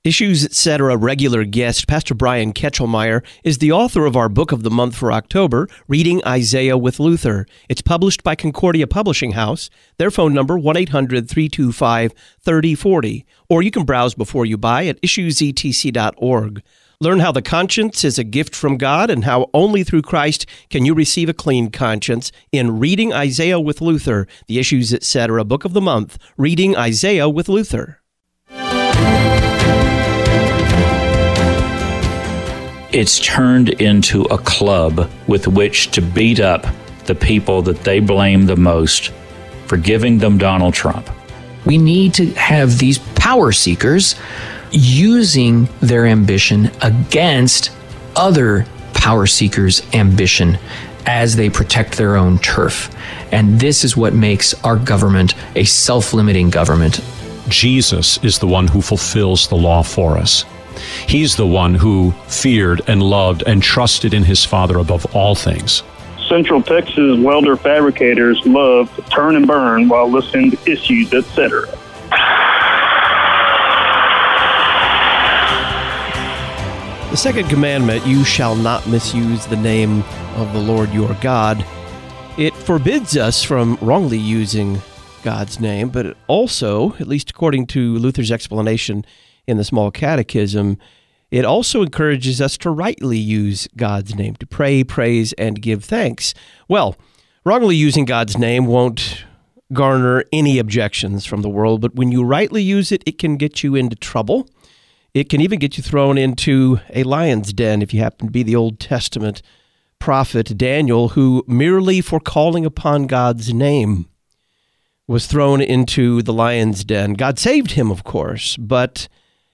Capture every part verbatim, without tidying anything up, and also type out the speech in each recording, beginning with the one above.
Issues, et cetera regular guest, Pastor Brian Ketchelmeyer, is the author of our book of the month for October, Reading Isaiah with Luther. It's published by Concordia Publishing House. Their phone number, one eight hundred, three two five, three oh four oh. Or you can browse before you buy at issues e t c dot org. Learn how the conscience is a gift from God and how only through Christ can you receive a clean conscience in Reading Isaiah with Luther, the Issues, et cetera book of the month, Reading Isaiah with Luther. It's turned into a club with which to beat up the people that they blame the most for giving them Donald Trump. We need to have these power seekers using their ambition against other power seekers' ambition as they protect their own turf. And this is what makes our government a self-limiting government. Jesus is the one who fulfills the law for us. He's the one who feared and loved and trusted in his Father above all things. Central Texas welder fabricators love to turn and burn while listening to Issues, et cetera. The second commandment, you shall not misuse the name of the Lord your God. It forbids us from wrongly using God's name, but it also, at least according to Luther's explanation in the Small Catechism, it also encourages us to rightly use God's name, to pray, praise, and give thanks. Well, wrongly using God's name won't garner any objections from the world, but when you rightly use it, it can get you into trouble. It can even get you thrown into a lion's den if you happen to be the Old Testament prophet Daniel, who merely for calling upon God's name was thrown into the lion's den. God saved him, of course, but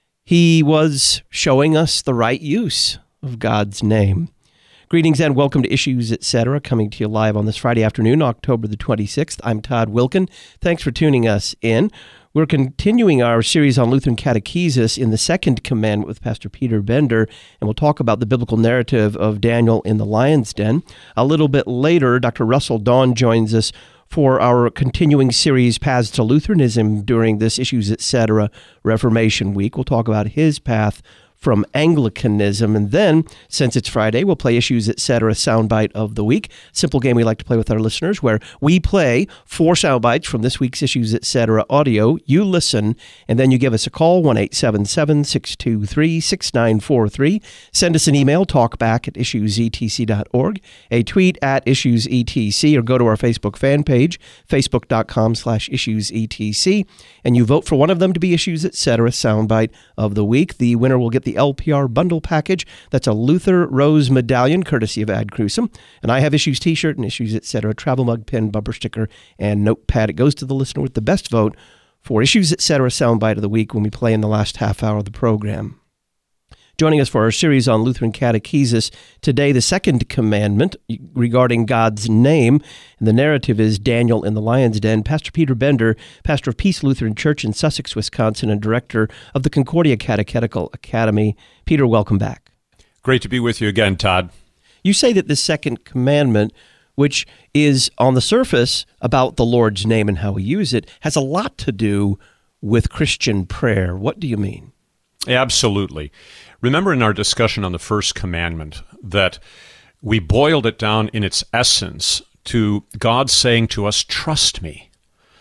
he was showing us the right use of God's name. Greetings and welcome to Issues, et cetera, coming to you live on this Friday afternoon, October the twenty-sixth. I'm Todd Wilkin. Thanks for tuning us in. We're continuing our series on Lutheran catechesis in the Second Commandment with Pastor Peter Bender, and we'll talk about the biblical narrative of Daniel in the lion's den. A little bit later, Doctor Russell Dawn joins us for our continuing series, Paths to Lutheranism, during this Issues, et cetera Reformation Week. We'll talk about his path from Anglicanism. And then, since it's Friday, we'll play Issues, et cetera soundbite of the week. Simple game we like to play with our listeners, where we play four soundbites from this week's Issues, et cetera audio. You listen, and then you give us a call, one eight seven seven, six two three, six nine four three. Send us an email, talkback at issues e t c dot org, a tweet at issues e t c, or go to our Facebook fan page, facebook.com slash issues etc, and you vote for one of them to be Issues, et cetera soundbite of the week. The winner will get the L P R bundle package. That's a Luther Rose medallion, courtesy of Ad Crucem. And I have Issues t-shirt and Issues, et cetera travel mug, pin, bumper sticker, and notepad. It goes to the listener with the best vote for Issues, et cetera soundbite of the week when we play in the last half hour of the program. Joining us for our series on Lutheran catechesis today, the second commandment regarding God's name, and the narrative is Daniel in the lion's den. Pastor Peter Bender, pastor of Peace Lutheran Church in Sussex, Wisconsin, and director of the Concordia Catechetical Academy. Peter, welcome back. Great to be with you again, Todd. You say that the second commandment, which is on the surface about the Lord's name and how we use it, has a lot to do with Christian prayer. What do you mean? Absolutely. Remember in our discussion on the first commandment that we boiled it down in its essence to God saying to us, trust me.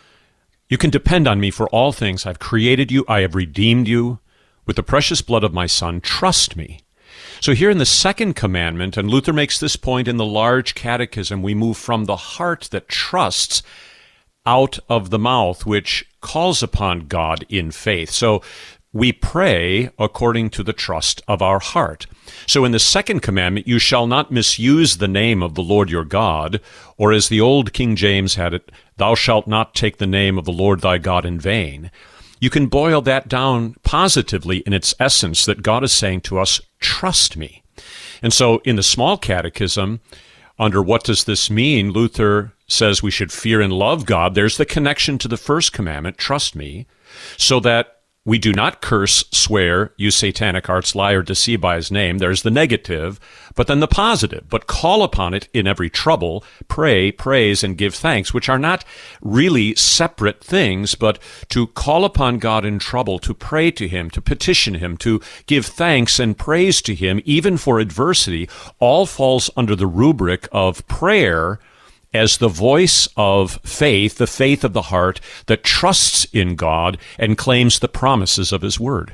You can depend on me for all things. I've created you. I have redeemed you with the precious blood of my Son. Trust me. So here in the second commandment, and Luther makes this point in the large catechism, we move from the heart that trusts out of the mouth, which calls upon God in faith. So we pray according to the trust of our heart. So in the second commandment, you shall not misuse the name of the Lord your God, or as the old King James had it, thou shalt not take the name of the Lord thy God in vain. You can boil that down positively in its essence, that God is saying to us, trust me. And so in the small catechism, under what does this mean, Luther says we should fear and love God. There's the connection to the first commandment, trust me, so that We do not curse, swear, use satanic arts, lie, or deceive by his name. There's the negative, but then the positive. But call upon it in every trouble, pray, praise, and give thanks, which are not really separate things, but to call upon God in trouble, to pray to him, to petition him, to give thanks and praise to him, even for adversity, all falls under the rubric of prayer as the voice of faith, the faith of the heart that trusts in God and claims the promises of his word.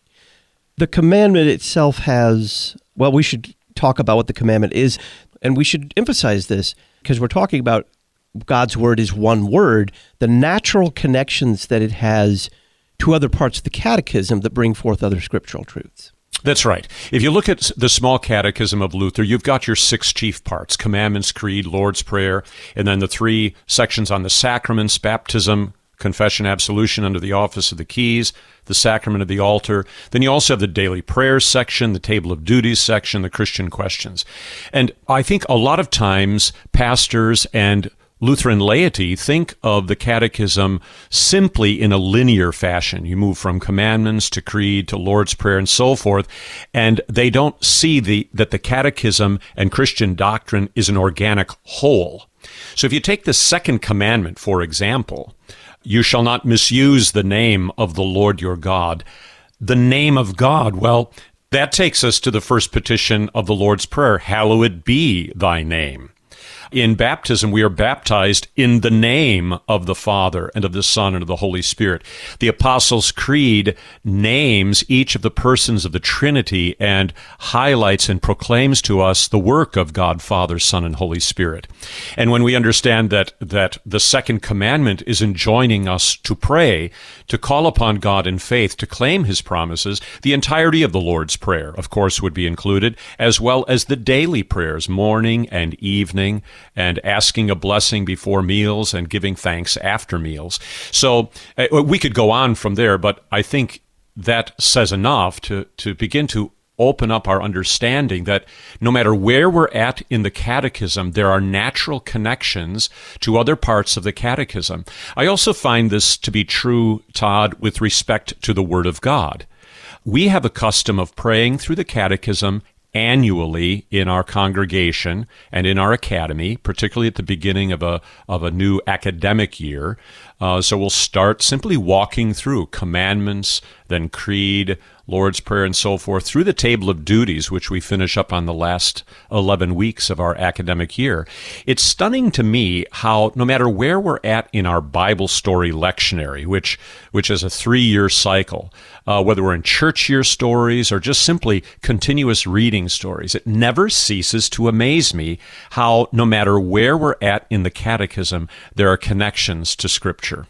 The commandment itself has, well, we should talk about what the commandment is, and we should emphasize this because we're talking about God's word is one word, the natural connections that it has to other parts of the catechism that bring forth other scriptural truths. That's right. If you look at the small catechism of Luther, you've got your six chief parts: commandments, creed, Lord's Prayer, and then the three sections on the sacraments: baptism, confession, absolution under the office of the keys, the sacrament of the altar. Then you also have the daily prayers section, the table of duties section, the Christian questions. And I think a lot of times pastors and Lutheran laity think of the catechism simply in a linear fashion. You move from commandments to creed to Lord's Prayer and so forth, and they don't see the that the catechism and Christian doctrine is an organic whole. So if you take the second commandment, for example, you shall not misuse the name of the Lord your God. The name of God, well, that takes us to the first petition of the Lord's Prayer, hallowed be thy name. In baptism, we are baptized in the name of the Father and of the Son and of the Holy Spirit. The Apostles' Creed names each of the persons of the Trinity and highlights and proclaims to us the work of God, Father, Son, and Holy Spirit. And when we understand that, that the second commandment is enjoining us to pray, to call upon God in faith, to claim his promises, the entirety of the Lord's Prayer, of course, would be included, as well as the daily prayers, morning and evening, and asking a blessing before meals and giving thanks after meals. So uh, we could go on from there, but I think that says enough to, to begin to open up our understanding that no matter where we're at in the catechism, there are natural connections to other parts of the catechism. I also find this to be true, Todd, with respect to the Word of God. We have a custom of praying through the catechism annually in our congregation and in our academy, particularly at the beginning of a of a new academic year. Uh, so we'll start simply walking through commandments, then creed, Lord's Prayer, and so forth, through the table of duties, which we finish up on the last eleven weeks of our academic year. It's stunning to me how, no matter where we're at in our Bible story lectionary, which which is a three-year cycle, uh, whether we're in church year stories or just simply continuous reading stories, it never ceases to amaze me how, no matter where we're at in the catechism, there are connections to Scripture.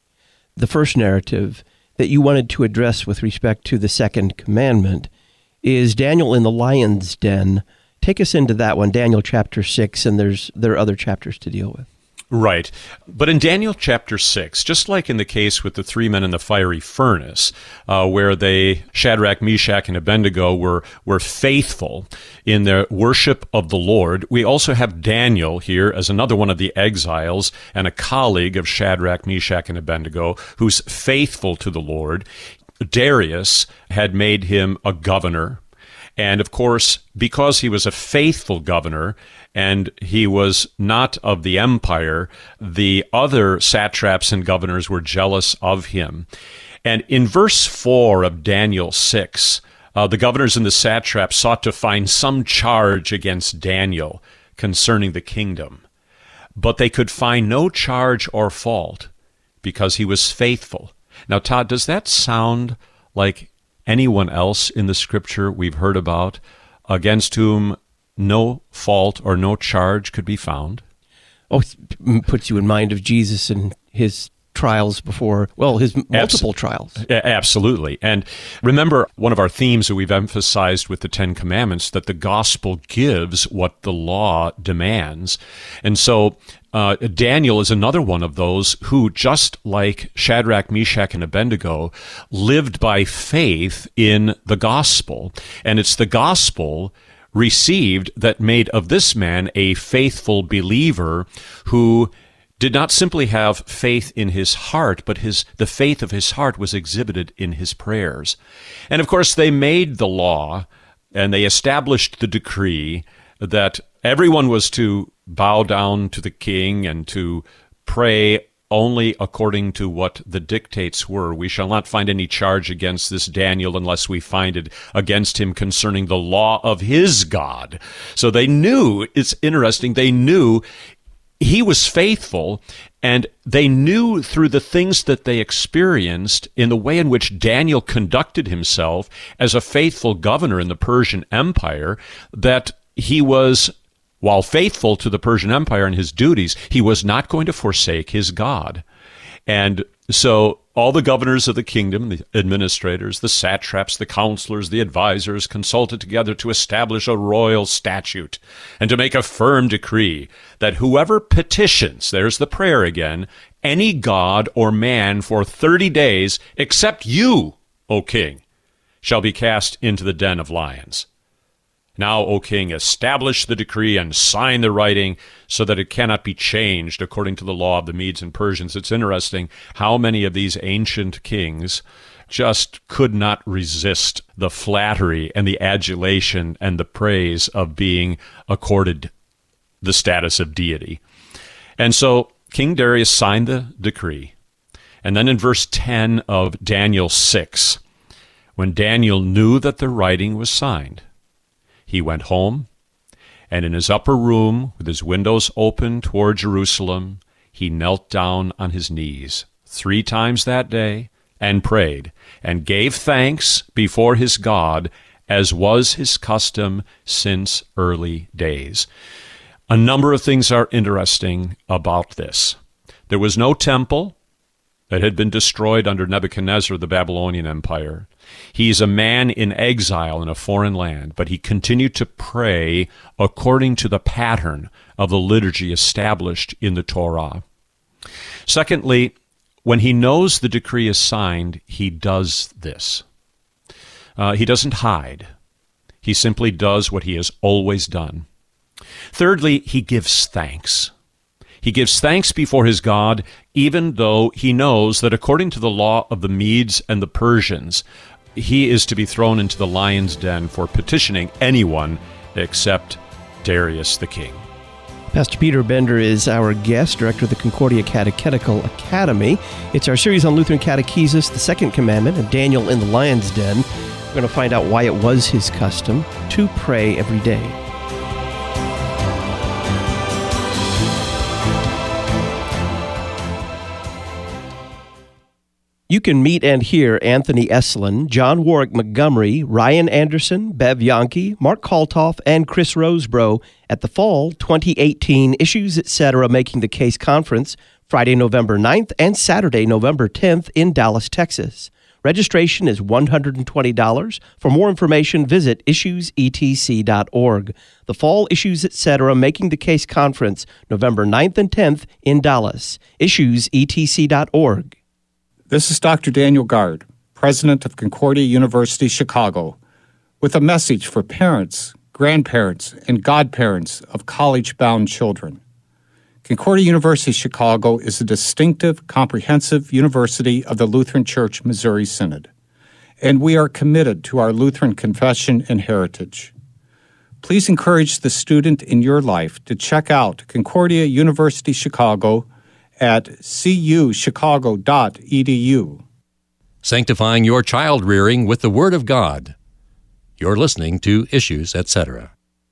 The first narrative that you wanted to address with respect to the second commandment is Daniel in the lion's den. Take us into that one, Daniel chapter six, and there's there are other chapters to deal with. Right. But in Daniel chapter six, just like in the case with the three men in the fiery furnace, uh, where they, Shadrach, Meshach, and Abednego, were, were faithful in their worship of the Lord, we also have Daniel here as another one of the exiles and a colleague of Shadrach, Meshach, and Abednego, who's faithful to the Lord. Darius had made him a governor. And of course, because he was a faithful governor and he was not of the empire, the other satraps and governors were jealous of him. And in verse four of Daniel six, uh, the governors and the satraps sought to find some charge against Daniel concerning the kingdom. But they could find no charge or fault because he was faithful. Now, Todd, does that sound like anyone else in the Scripture we've heard about against whom no fault or no charge could be found? Oh, it puts you in mind of Jesus and his trials before, well, his multiple Absol- trials. Absolutely. And remember, one of our themes that we've emphasized with the Ten Commandments, that the gospel gives what the law demands. And so uh, Daniel is another one of those who, just like Shadrach, Meshach, and Abednego, lived by faith in the gospel. And it's the gospel received that made of this man a faithful believer who did not simply have faith in his heart, but his the faith of his heart was exhibited in his prayers. And of course, they made the law and they established the decree that everyone was to bow down to the king and to pray only according to what the dictates were. We shall not find any charge against this Daniel unless we find it against him concerning the law of his God. So they knew, it's interesting, they knew he was faithful, and they knew through the things that they experienced in the way in which Daniel conducted himself as a faithful governor in the Persian Empire, that he was, while faithful to the Persian Empire and his duties, he was not going to forsake his God. And so all the governors of the kingdom, the administrators, the satraps, the counselors, the advisors, consulted together to establish a royal statute and to make a firm decree that whoever petitions, there's the prayer again, any god or man for thirty days, except you, O king, shall be cast into the den of lions. Now, O king, establish the decree and sign the writing so that it cannot be changed according to the law of the Medes and Persians. It's interesting how many of these ancient kings just could not resist the flattery and the adulation and the praise of being accorded the status of deity. And so King Darius signed the decree. And then in verse ten of Daniel six, when Daniel knew that the writing was signed, he went home, and in his upper room, with his windows open toward Jerusalem, he knelt down on his knees three times that day and prayed, and gave thanks before his God, as was his custom since early days. A number of things are interesting about this. There was no temple that had been destroyed under Nebuchadnezzar, the Babylonian Empire. He's a man in exile in a foreign land, but he continued to pray according to the pattern of the liturgy established in the Torah. Secondly, when he knows the decree is signed, he does this. Uh, he doesn't hide. He simply does what he has always done. Thirdly, he gives thanks. He gives thanks before his God, even though he knows that according to the law of the Medes and the Persians, he is to be thrown into the lion's den for petitioning anyone except Darius the king. Pastor Peter Bender is our guest, director of the Concordia Catechetical Academy. It's our series on Lutheran catechesis, the second commandment, of Daniel in the lion's den. We're going to find out why it was his custom to pray every day. You can meet and hear Anthony Eslin, John Warwick Montgomery, Ryan Anderson, Bev Yankee, Mark Kaltoff, and Chris Rosebrough at the Fall twenty eighteen Issues Etc. Making the Case Conference, Friday, November ninth and Saturday, November tenth in Dallas, Texas. Registration is one hundred twenty dollars. For more information, visit issues e t c dot org. The Fall Issues Etc. Making the Case Conference, November ninth and tenth in Dallas. issues e t c dot org. This is Doctor Daniel Gard, president of Concordia University, Chicago, with a message for parents, grandparents, and godparents of college-bound children. Concordia University, Chicago is a distinctive, comprehensive university of the Lutheran Church Missouri Synod, and we are committed to our Lutheran confession and heritage. Please encourage the student in your life to check out Concordia University, Chicago at c u chicago dot e d u. Sanctifying your child rearing with the Word of God. You're listening to Issues, et cetera.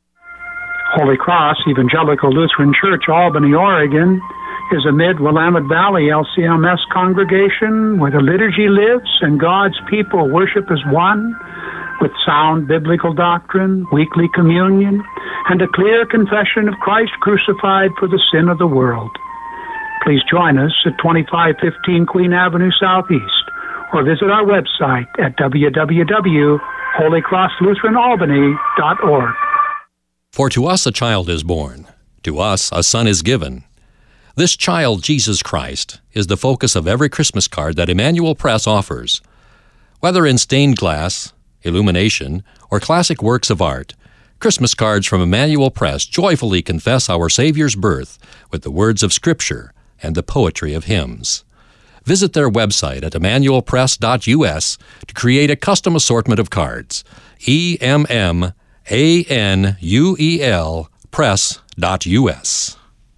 Holy Cross Evangelical Lutheran Church, Albany, Oregon, is a mid-Willamette Valley L C M S congregation where the liturgy lives and God's people worship as one, with sound biblical doctrine, weekly communion, and a clear confession of Christ crucified for the sin of the world. Please join us at twenty-five fifteen Queen Avenue Southeast, or visit our website at w w w dot holy cross lutheran albany dot org. For to us a child is born, to us a son is given. This child, Jesus Christ, is the focus of every Christmas card that Emmanuel Press offers. Whether in stained glass, illumination, or classic works of art, Christmas cards from Emmanuel Press joyfully confess our Savior's birth with the words of Scripture and the poetry of hymns. Visit their website at emmanuel press dot u s to create a custom assortment of cards. E M M A N U E L press dot u s.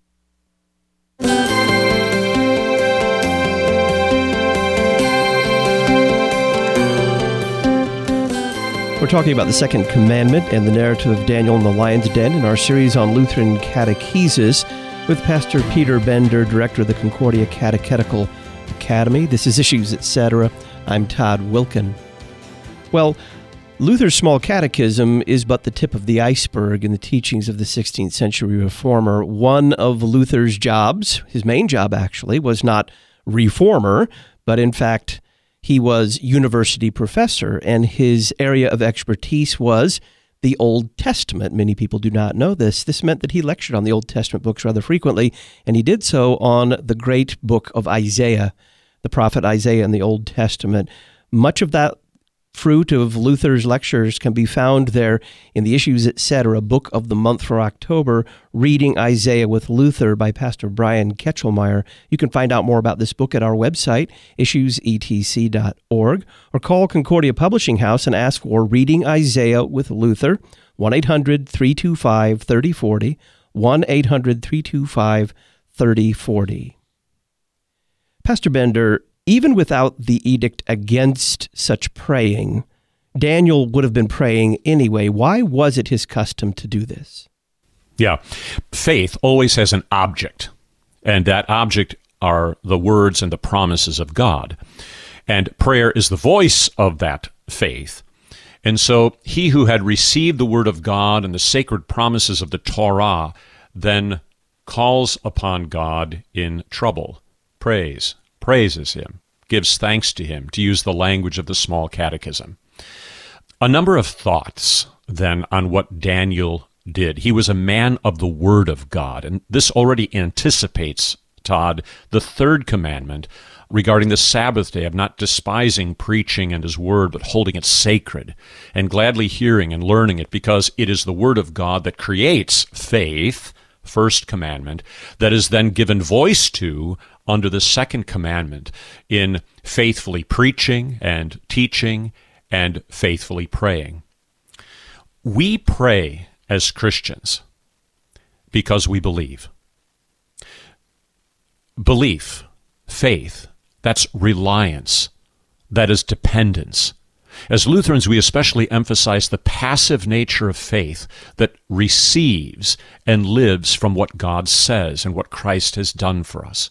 We're talking about the Second Commandment and the narrative of Daniel in the Lion's Den in our series on Lutheran catechesis with Pastor Peter Bender, director of the Concordia Catechetical Academy. This is Issues, et cetera. I'm Todd Wilken. Well, Luther's Small Catechism is but the tip of the iceberg in the teachings of the sixteenth century reformer. One of Luther's jobs, his main job actually, was not reformer, but in fact, he was university professor, and his area of expertise was the Old Testament. Many people do not know this. This meant that he lectured on the Old Testament books rather frequently, and he did so on the great book of Isaiah, the prophet Isaiah in the Old Testament. Much of that fruit of Luther's lectures can be found there in the Issues, et cetera, book of the month for October, Reading Isaiah with Luther by Pastor Brian Ketchelmeyer. You can find out more about this book at our website, issues e t c dot org, or call Concordia Publishing House and ask for Reading Isaiah with Luther, one eight hundred three two five three oh four oh, one eight hundred three two five three oh four oh. Pastor Bender, even without the edict against such praying, Daniel would have been praying anyway. Why was it his custom to do this? Yeah. Faith always has an object, and that object are the words and the promises of God. And prayer is the voice of that faith. And so he who had received the word of God and the sacred promises of the Torah then calls upon God in trouble, prays, praises him, gives thanks to him, to use the language of the Small Catechism. A number of thoughts, then, on what Daniel did. He was a man of the Word of God, and this already anticipates, Todd, the third commandment regarding the Sabbath day of not despising preaching and his word, but holding it sacred and gladly hearing and learning it, because it is the Word of God that creates faith, first commandment, that is then given voice to under the second commandment in faithfully preaching and teaching and faithfully praying. We pray as Christians because we believe. Belief, faith, that's reliance, that is dependence. As Lutherans, we especially emphasize the passive nature of faith that receives and lives from what God says and what Christ has done for us.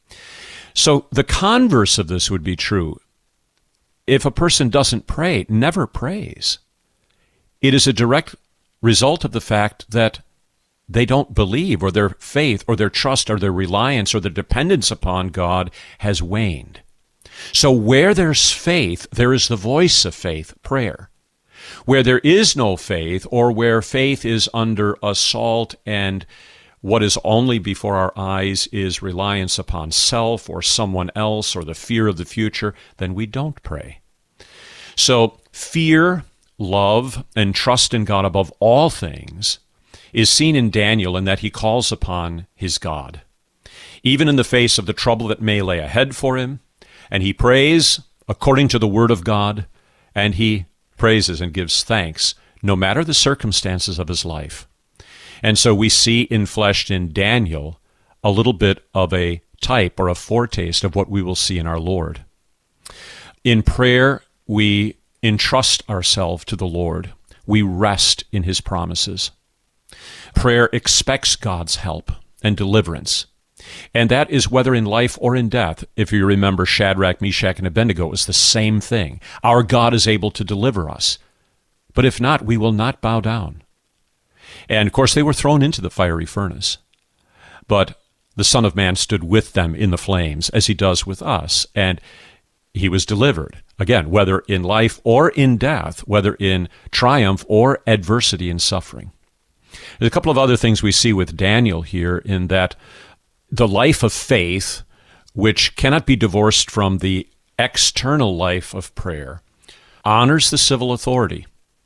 So the converse of this would be true. If a person doesn't pray, never prays, it is a direct result of the fact that they don't believe, or their faith or their trust or their reliance or their dependence upon God has waned. So where there's faith, there is the voice of faith, prayer. Where there is no faith, or where faith is under assault and what is only before our eyes is reliance upon self or someone else or the fear of the future, then we don't pray. So fear, love, and trust in God above all things is seen in Daniel in that he calls upon his God, even in the face of the trouble that may lay ahead for him, and he prays according to the Word of God, and he praises and gives thanks no matter the circumstances of his life. And so we see infleshed in Daniel a little bit of a type or a foretaste of what we will see in our Lord. In prayer, we entrust ourselves to the Lord. We rest in his promises. Prayer expects God's help and deliverance. And that is whether in life or in death. If you remember Shadrach, Meshach, and Abednego, it was the same thing. Our God is able to deliver us. But if not, we will not bow down. And, of course, they were thrown into the fiery furnace. But the Son of Man stood with them in the flames, as he does with us, and he was delivered. Again, whether in life or in death, whether in triumph or adversity and suffering. There's a couple of other things we see with Daniel here, in that the life of faith, which cannot be divorced from the external life of prayer, honors the civil authority.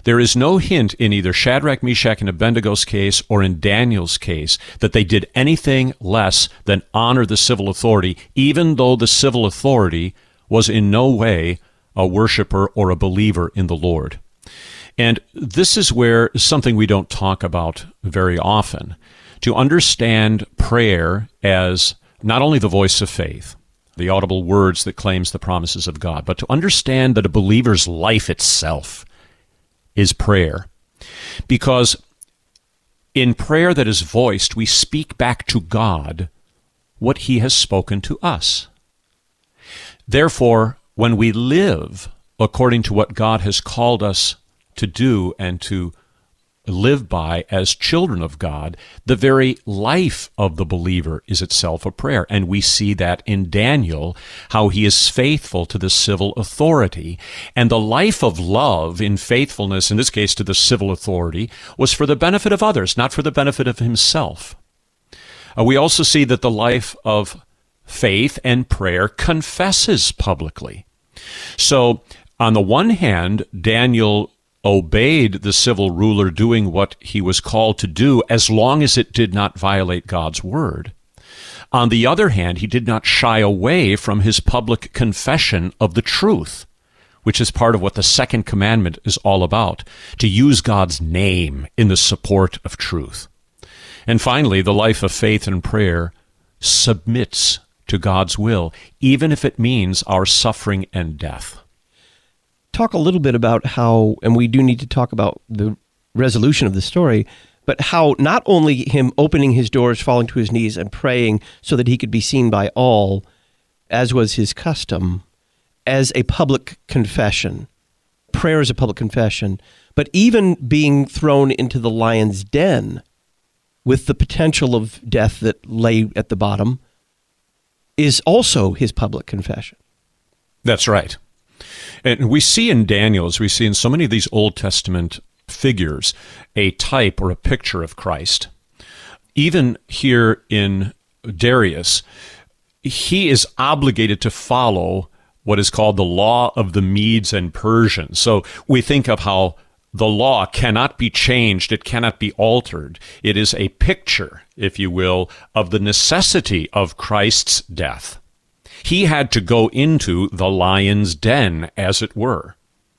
There is no hint in either Shadrach, Meshach, and Abednego's case or in Daniel's case that they did anything less than honor the civil authority, even though the civil authority was in no way a worshiper or a believer in the Lord. And this is where something we don't talk about very often. To understand prayer as not only the voice of faith, the audible words that claims the promises of God, but to understand that a believer's life itself is prayer. Because in prayer that is voiced, we speak back to God what He has spoken to us. Therefore, when we live according to what God has called us to do and to live by as children of God, the very life of the believer is itself a prayer. And we see that in Daniel, how he is faithful to the civil authority. And the life of love in faithfulness, in this case to the civil authority, was for the benefit of others, not for the benefit of himself. Uh, we also see that the life of faith and prayer confesses publicly. So, on the one hand, Daniel obeyed the civil ruler doing what he was called to do as long as it did not violate God's word. On the other hand, he did not shy away from his public confession of the truth, which is part of what the second commandment is all about, to use God's name in the support of truth. And finally, the life of faith and prayer submits to God's will, even if it means our suffering and death. Talk a little bit about how, and we do need to talk about the resolution of the story, but how not only him opening his doors, falling to his knees, and praying so that he could be seen by all, as was his custom, as a public confession. Prayer is a public confession, but even being thrown into the lion's den with the potential of death that lay at the bottom is also his public confession. That's right. And we see in Daniel, as we see in so many of these Old Testament figures, a type or a picture of Christ. Even here in Darius, he is obligated to follow what is called the law of the Medes and Persians. So we think of how the law cannot be changed, it cannot be altered. It is a picture, if you will, of the necessity of Christ's death. He had to go into the lion's den, as it were.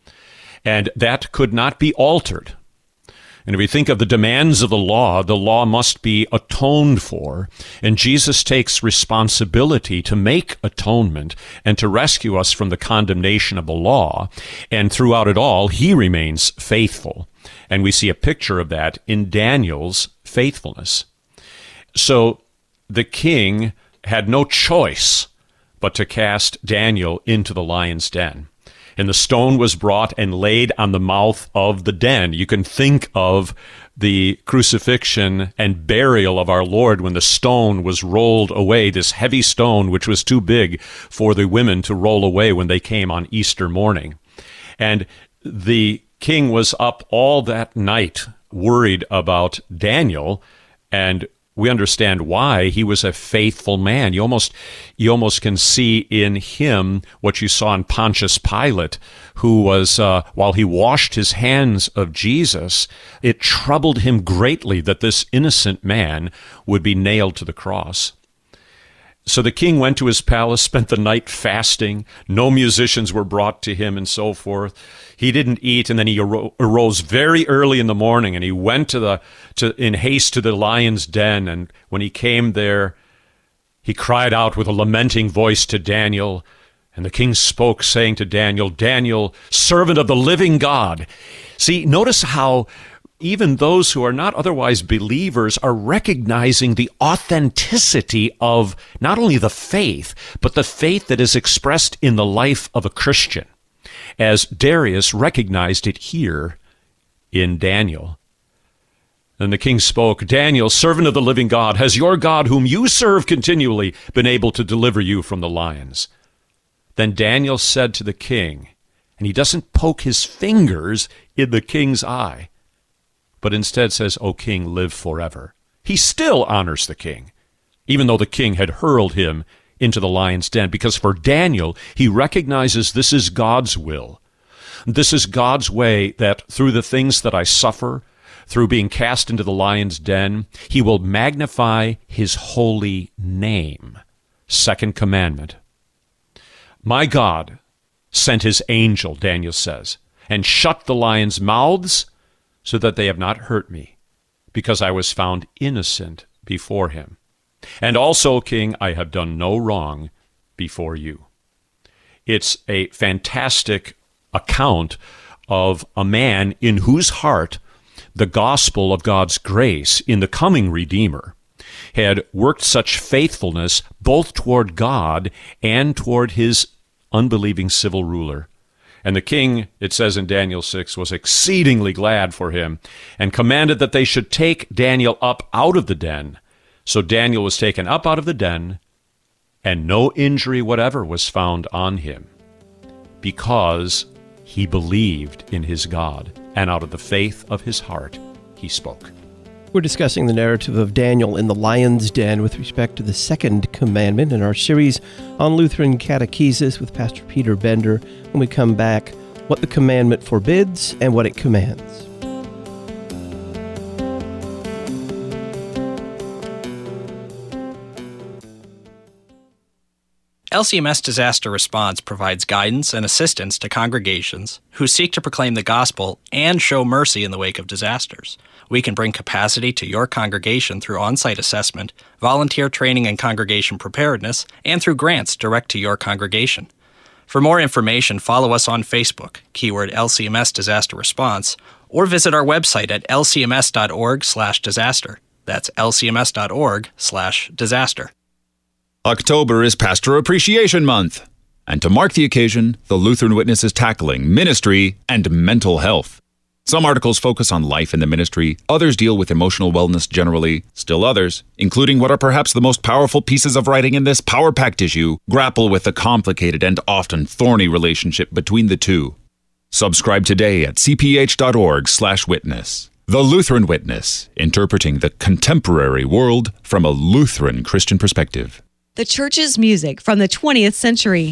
And that could not be altered. And if we think of the demands of the law, the law must be atoned for. And Jesus takes responsibility to make atonement and to rescue us from the condemnation of the law. And throughout it all, he remains faithful. And we see a picture of that in Daniel's faithfulness. So the king had no choice but to cast Daniel into the lion's den. And the stone was brought and laid on the mouth of the den. You can think of the crucifixion and burial of our Lord when the stone was rolled away, this heavy stone which was too big for the women to roll away when they came on Easter morning. And the king was up all that night worried about Daniel, and we understand why. He was a faithful man. You almost, you almost can see in him what you saw in Pontius Pilate, who was, uh, while he washed his hands of Jesus, it troubled him greatly that this innocent man would be nailed to the cross. So the king went to his palace, spent the night fasting. No musicians were brought to him and so forth. He didn't eat, and then he arose very early in the morning, and he went to the to in haste to the lion's den. And when he came there, he cried out with a lamenting voice to Daniel. And the king spoke, saying to Daniel, "Daniel, servant of the living God." See, notice how even those who are not otherwise believers are recognizing the authenticity of not only the faith, but the faith that is expressed in the life of a Christian, as Darius recognized it here in Daniel. Then the king spoke, "Daniel, servant of the living God, has your God, whom you serve continually, been able to deliver you from the lions?" Then Daniel said to the king, and he doesn't poke his fingers in the king's eye, but instead says, "O king, live forever." He still honors the king, even though the king had hurled him into the lion's den, because for Daniel, he recognizes this is God's will. This is God's way that through the things that I suffer, through being cast into the lion's den, he will magnify his holy name. Second commandment. My God sent his angel, Daniel says, and shut the lions' mouths so that they have not hurt me, because I was found innocent before him. And also, King, I have done no wrong before you. It's a fantastic account of a man in whose heart the gospel of God's grace in the coming Redeemer had worked such faithfulness both toward God and toward his unbelieving civil ruler. And the king, it says in Daniel six, was exceedingly glad for him and commanded that they should take Daniel up out of the den. So Daniel was taken up out of the den, and no injury whatever was found on him, because he believed in his God, and out of the faith of his heart he spoke. We're discussing the narrative of Daniel in the lion's den with respect to the second commandment in our series on Lutheran catechesis with Pastor Peter Bender. When we come back, what the commandment forbids and what it commands. L C M S Disaster Response provides guidance and assistance to congregations who seek to proclaim the gospel and show mercy in the wake of disasters. We can bring capacity to your congregation through on-site assessment, volunteer training and congregation preparedness, and through grants direct to your congregation. For more information, follow us on Facebook, keyword L C M S Disaster Response, or visit our website at l c m s dot org slash disaster. That's l c m s dot org slash disaster. October is Pastor Appreciation Month, and to mark the occasion, the Lutheran Witness is tackling ministry and mental health. Some articles focus on life in the ministry, others deal with emotional wellness generally, still others, including what are perhaps the most powerful pieces of writing in this power-packed issue, grapple with the complicated and often thorny relationship between the two. Subscribe today at c p h dot org slash witness. The Lutheran Witness, interpreting the contemporary world from a Lutheran Christian perspective. The church's music from the twentieth century.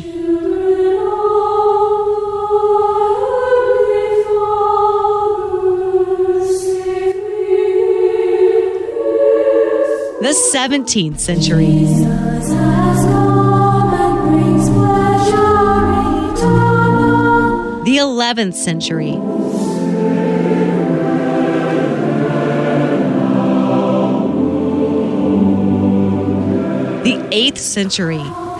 The seventeenth century. The eleventh century. The eighth century.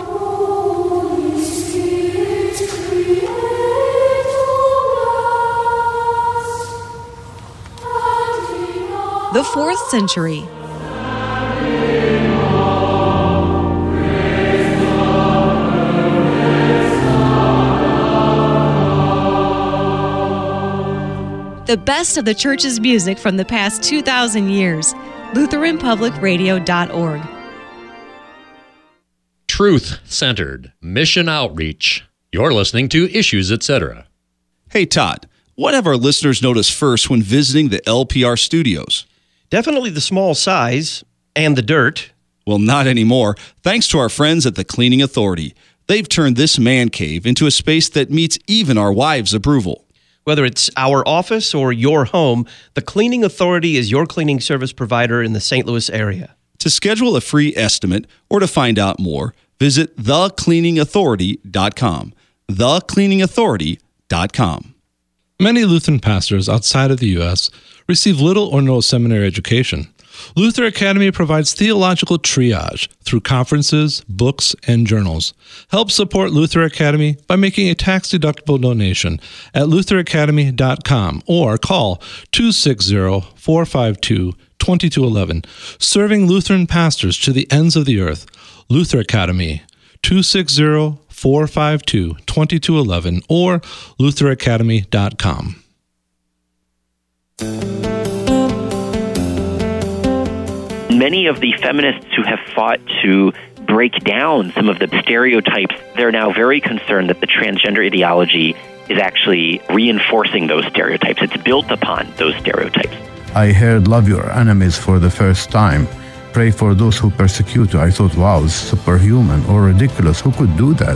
The fourth century. The best of the church's music from the past two thousand years. Lutheran Public Radio dot org. Truth-centered mission outreach. You're listening to Issues, et cetera. Hey, Todd, what have our listeners noticed first when visiting the L P R studios? Definitely the small size and the dirt. Well, not anymore. Thanks to our friends at the Cleaning Authority. They've turned this man cave into a space that meets even our wives' approval. Whether it's our office or your home, the Cleaning Authority is your cleaning service provider in the Saint Louis area. To schedule a free estimate or to find out more, visit the cleaning authority dot com. the cleaning authority dot com. Many Lutheran pastors outside of the U S receive little or no seminary education. Luther Academy provides theological triage through conferences, books, and journals. Help support Luther Academy by making a tax-deductible donation at luther academy dot com or call two six zero, four five two, two two one one. Serving Lutheran pastors to the ends of the earth. Luther Academy, two six zero, four five two, two two one one or luther academy dot com. Many of the feminists who have fought to break down some of the stereotypes, they're now very concerned that the transgender ideology is actually reinforcing those stereotypes. It's built upon those stereotypes. I heard love your enemies for the first time. Pray for those who persecute you. I thought, wow, it's superhuman or ridiculous. Who could do that?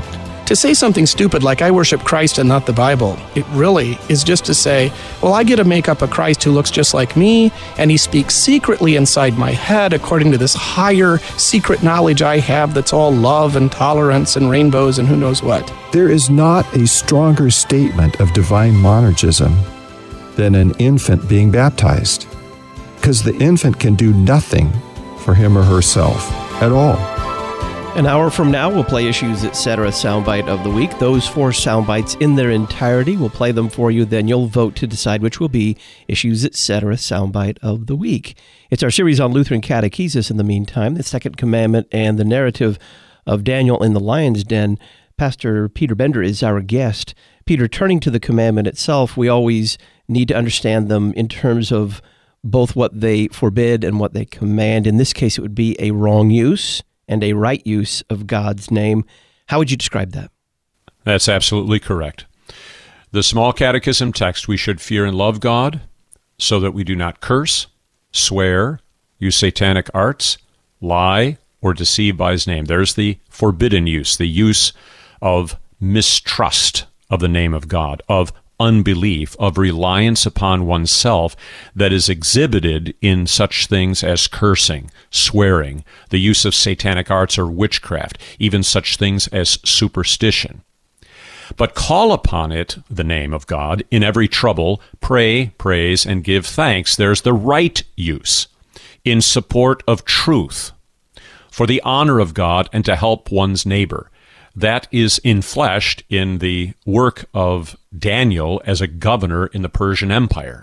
To say something stupid like I worship Christ and not the Bible, it really is just to say, well, I get to make up a Christ who looks just like me, and he speaks secretly inside my head according to this higher secret knowledge I have that's all love and tolerance and rainbows and who knows what. There is not a stronger statement of divine monergism than an infant being baptized, because the infant can do nothing for him or herself at all. An hour from now, we'll play Issues Etc. Soundbite of the Week. Those four soundbites in their entirety, we'll play them for you. Then you'll vote to decide which will be Issues Etc. Soundbite of the Week. It's our series on Lutheran catechesis in the meantime, the Second Commandment and the narrative of Daniel in the lion's den. Pastor Peter Bender is our guest. Peter, turning to the commandment itself, we always need to understand them in terms of both what they forbid and what they command. In this case, it would be a wrong use and a right use of God's name. How would you describe that? That's absolutely correct. The small catechism text, we should fear and love God so that we do not curse, swear, use satanic arts, lie, or deceive by his name. There's the forbidden use, the use of mistrust of the name of God, of unbelief, of reliance upon oneself that is exhibited in such things as cursing, swearing, the use of satanic arts or witchcraft, even such things as superstition. But call upon it, the name of God, in every trouble, pray, praise, and give thanks. There's the right use, in support of truth, for the honor of God and to help one's neighbor. That is infleshed in the work of Daniel as a governor in the Persian Empire.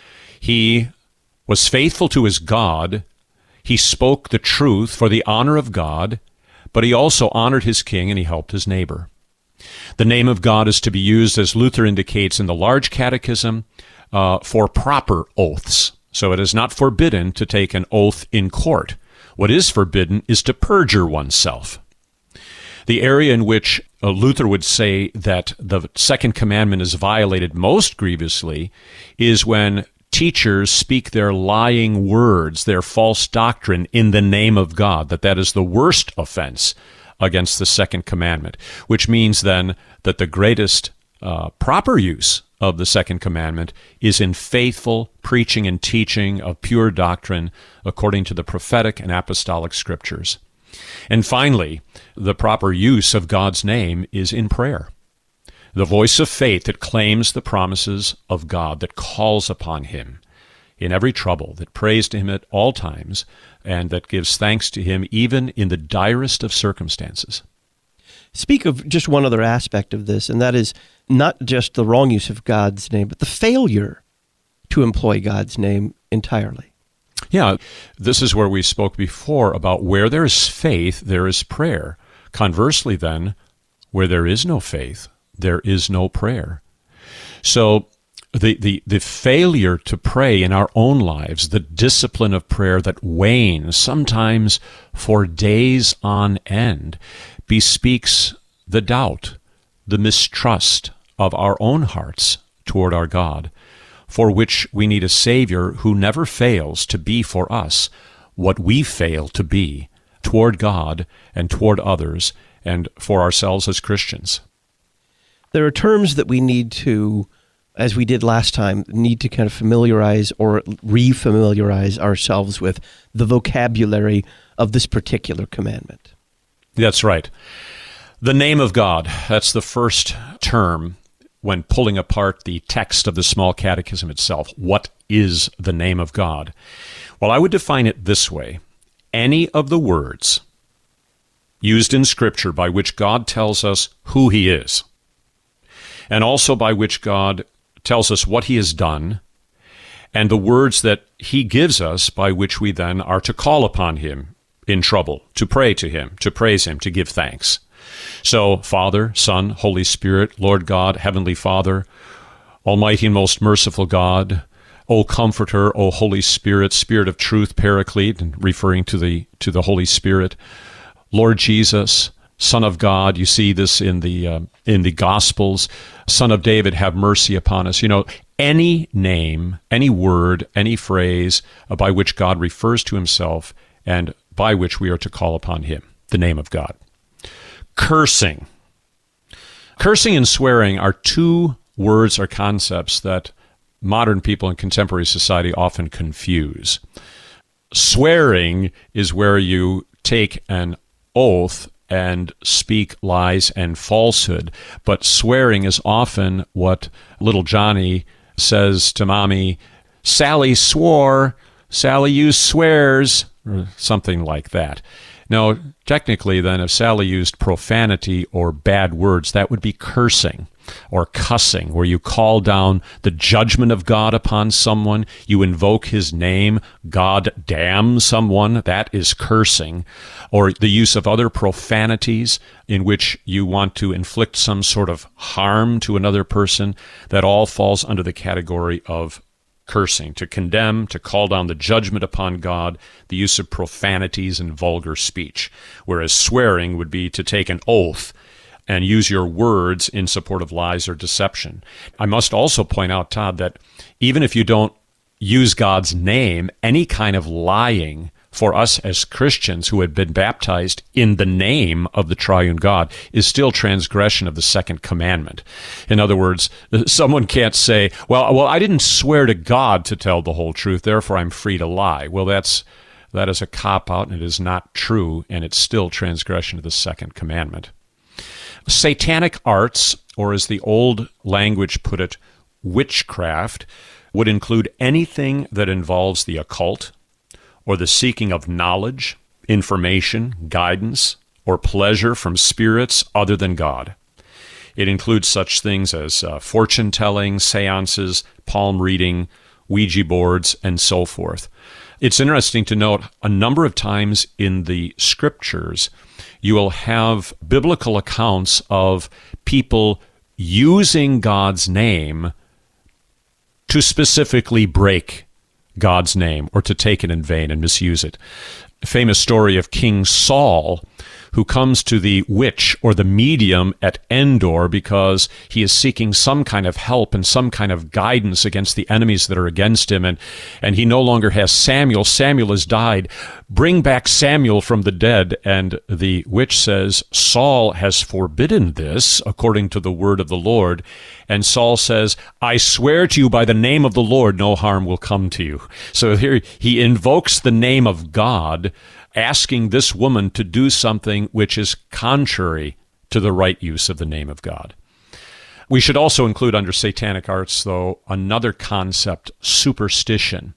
He was faithful to his God. He spoke the truth for the honor of God, but he also honored his king and he helped his neighbor. The name of God is to be used, as Luther indicates in the Large Catechism, uh, for proper oaths. So it is not forbidden to take an oath in court. What is forbidden is to perjure oneself. The area in which uh, Luther would say that the second commandment is violated most grievously is when teachers speak their lying words, their false doctrine in the name of God, that that is the worst offense against the second commandment, which means then that the greatest uh, proper use of the second commandment is in faithful preaching and teaching of pure doctrine according to the prophetic and apostolic scriptures. And finally, the proper use of God's name is in prayer. The voice of faith that claims the promises of God, that calls upon him in every trouble, that prays to him at all times, and that gives thanks to him even in the direst of circumstances. Speak of just one other aspect of this, and that is not just the wrong use of God's name, but the failure to employ God's name entirely. Yeah, this is where we spoke before about where there is faith, there is prayer. Conversely, then, where there is no faith, there is no prayer. So the, the, the failure to pray in our own lives, the discipline of prayer that wanes, sometimes for days on end, bespeaks the doubt, the mistrust of our own hearts toward our God, for which we need a Savior who never fails to be for us what we fail to be toward God and toward others and for ourselves as Christians. There are terms that we need to, as we did last time, need to kind of familiarize or re-familiarize ourselves with the vocabulary of this particular commandment. That's right. The name of God, that's the first term when pulling apart the text of the Small Catechism itself. What is the name of God? Well, I would define it this way. Any of the words used in Scripture by which God tells us who he is, and also by which God tells us what he has done, and the words that he gives us by which we then are to call upon him in trouble, to pray to him, to praise him, to give thanks. So, Father, Son, Holy Spirit, Lord God, Heavenly Father, Almighty and most merciful God, O Comforter, O Holy Spirit, Spirit of truth, Paraclete, and referring to the to the Holy Spirit, Lord Jesus, Son of God. You see this in the uh, in the Gospels. Son of David, have mercy upon us. You know, any name, any word, any phrase uh, by which God refers to himself and by which we are to call upon him, the name of God. Cursing. Cursing and swearing are two words or concepts that modern people in contemporary society often confuse. Swearing is where you take an oath and speak lies and falsehood, but swearing is often what little Johnny says to Mommy, Sally swore, Sally used swears, or something like that. Now, technically then, if Sally used profanity or bad words, that would be cursing or cussing, where you call down the judgment of God upon someone, you invoke his name, God damn someone, that is cursing, or the use of other profanities in which you want to inflict some sort of harm to another person, that all falls under the category of cursing, to condemn, to call down the judgment upon God, the use of profanities and vulgar speech, whereas swearing would be to take an oath and use your words in support of lies or deception. I must also point out, Todd, that even if you don't use God's name, any kind of lying for us as Christians who had been baptized in the name of the triune God is still transgression of the second commandment. In other words, someone can't say, well, well, I didn't swear to God to tell the whole truth, therefore I'm free to lie. Well, that's that is a cop-out, and it is not true, and it's still transgression of the second commandment. Satanic arts, or as the old language put it, witchcraft, would include anything that involves the occult, or the seeking of knowledge, information, guidance, or pleasure from spirits other than God. It includes such things as uh, fortune-telling, seances, palm reading, Ouija boards, and so forth. It's interesting to note a number of times in the scriptures, you will have biblical accounts of people using God's name to specifically break God's name or to take it in vain and misuse it. A famous story of King Saul, who comes to the witch or the medium at Endor because he is seeking some kind of help and some kind of guidance against the enemies that are against him, and, and he no longer has Samuel. Samuel has died. Bring back Samuel from the dead. And the witch says, Saul has forbidden this, according to the word of the Lord. And Saul says, I swear to you by the name of the Lord, no harm will come to you. So here he invokes the name of God, asking this woman to do something which is contrary to the right use of the name of God. We should also include under satanic arts, though, another concept, superstition.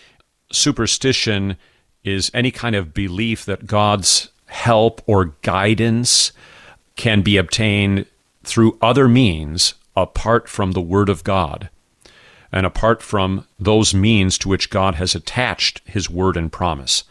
Superstition is any kind of belief that God's help or guidance can be obtained through other means apart from the Word of God and apart from those means to which God has attached His Word and promise.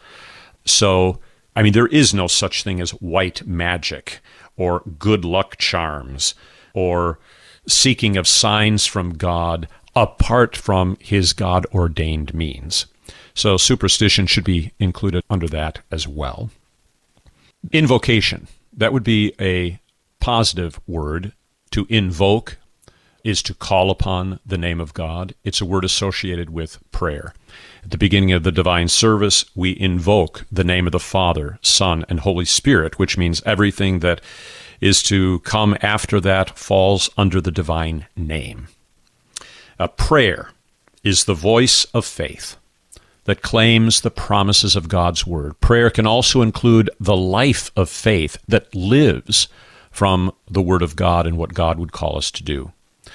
So, I mean, there is no such thing as white magic or good luck charms or seeking of signs from God apart from His God-ordained means. So superstition should be included under that as well. Invocation, that would be a positive word. To invoke is to call upon the name of God. It's a word associated with prayer. At the beginning of the divine service, we invoke the name of the Father, Son, and Holy Spirit, which means everything that is to come after that falls under the divine name. A prayer is the voice of faith that claims the promises of God's Word. Prayer can also include the life of faith that lives from the Word of God and what God would call us to do.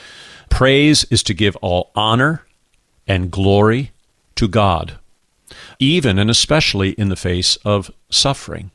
Praise is to give all honor and glory to God, even and especially in the face of suffering.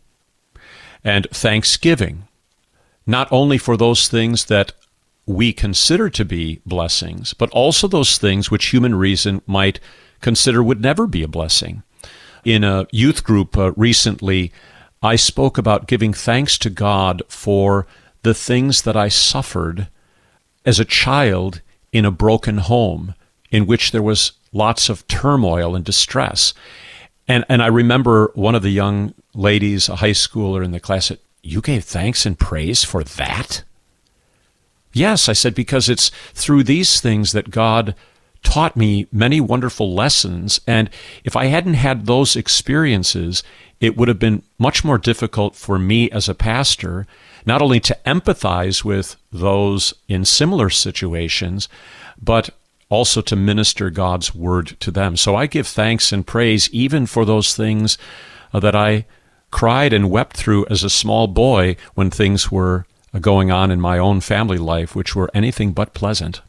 And thanksgiving, not only for those things that we consider to be blessings, but also those things which human reason might consider would never be a blessing. In a youth group uh, recently, I spoke about giving thanks to God for the things that I suffered as a child in a broken home in which there was lots of turmoil and distress. And and I remember one of the young ladies, a high schooler in the class, said, "You gave thanks and praise for that?" Yes, I said, because it's through these things that God taught me many wonderful lessons. And if I hadn't had those experiences, it would have been much more difficult for me as a pastor, not only to empathize with those in similar situations, but also to minister God's word to them. So I give thanks and praise even for those things uh, that I cried and wept through as a small boy when things were going on in my own family life, which were anything but pleasant.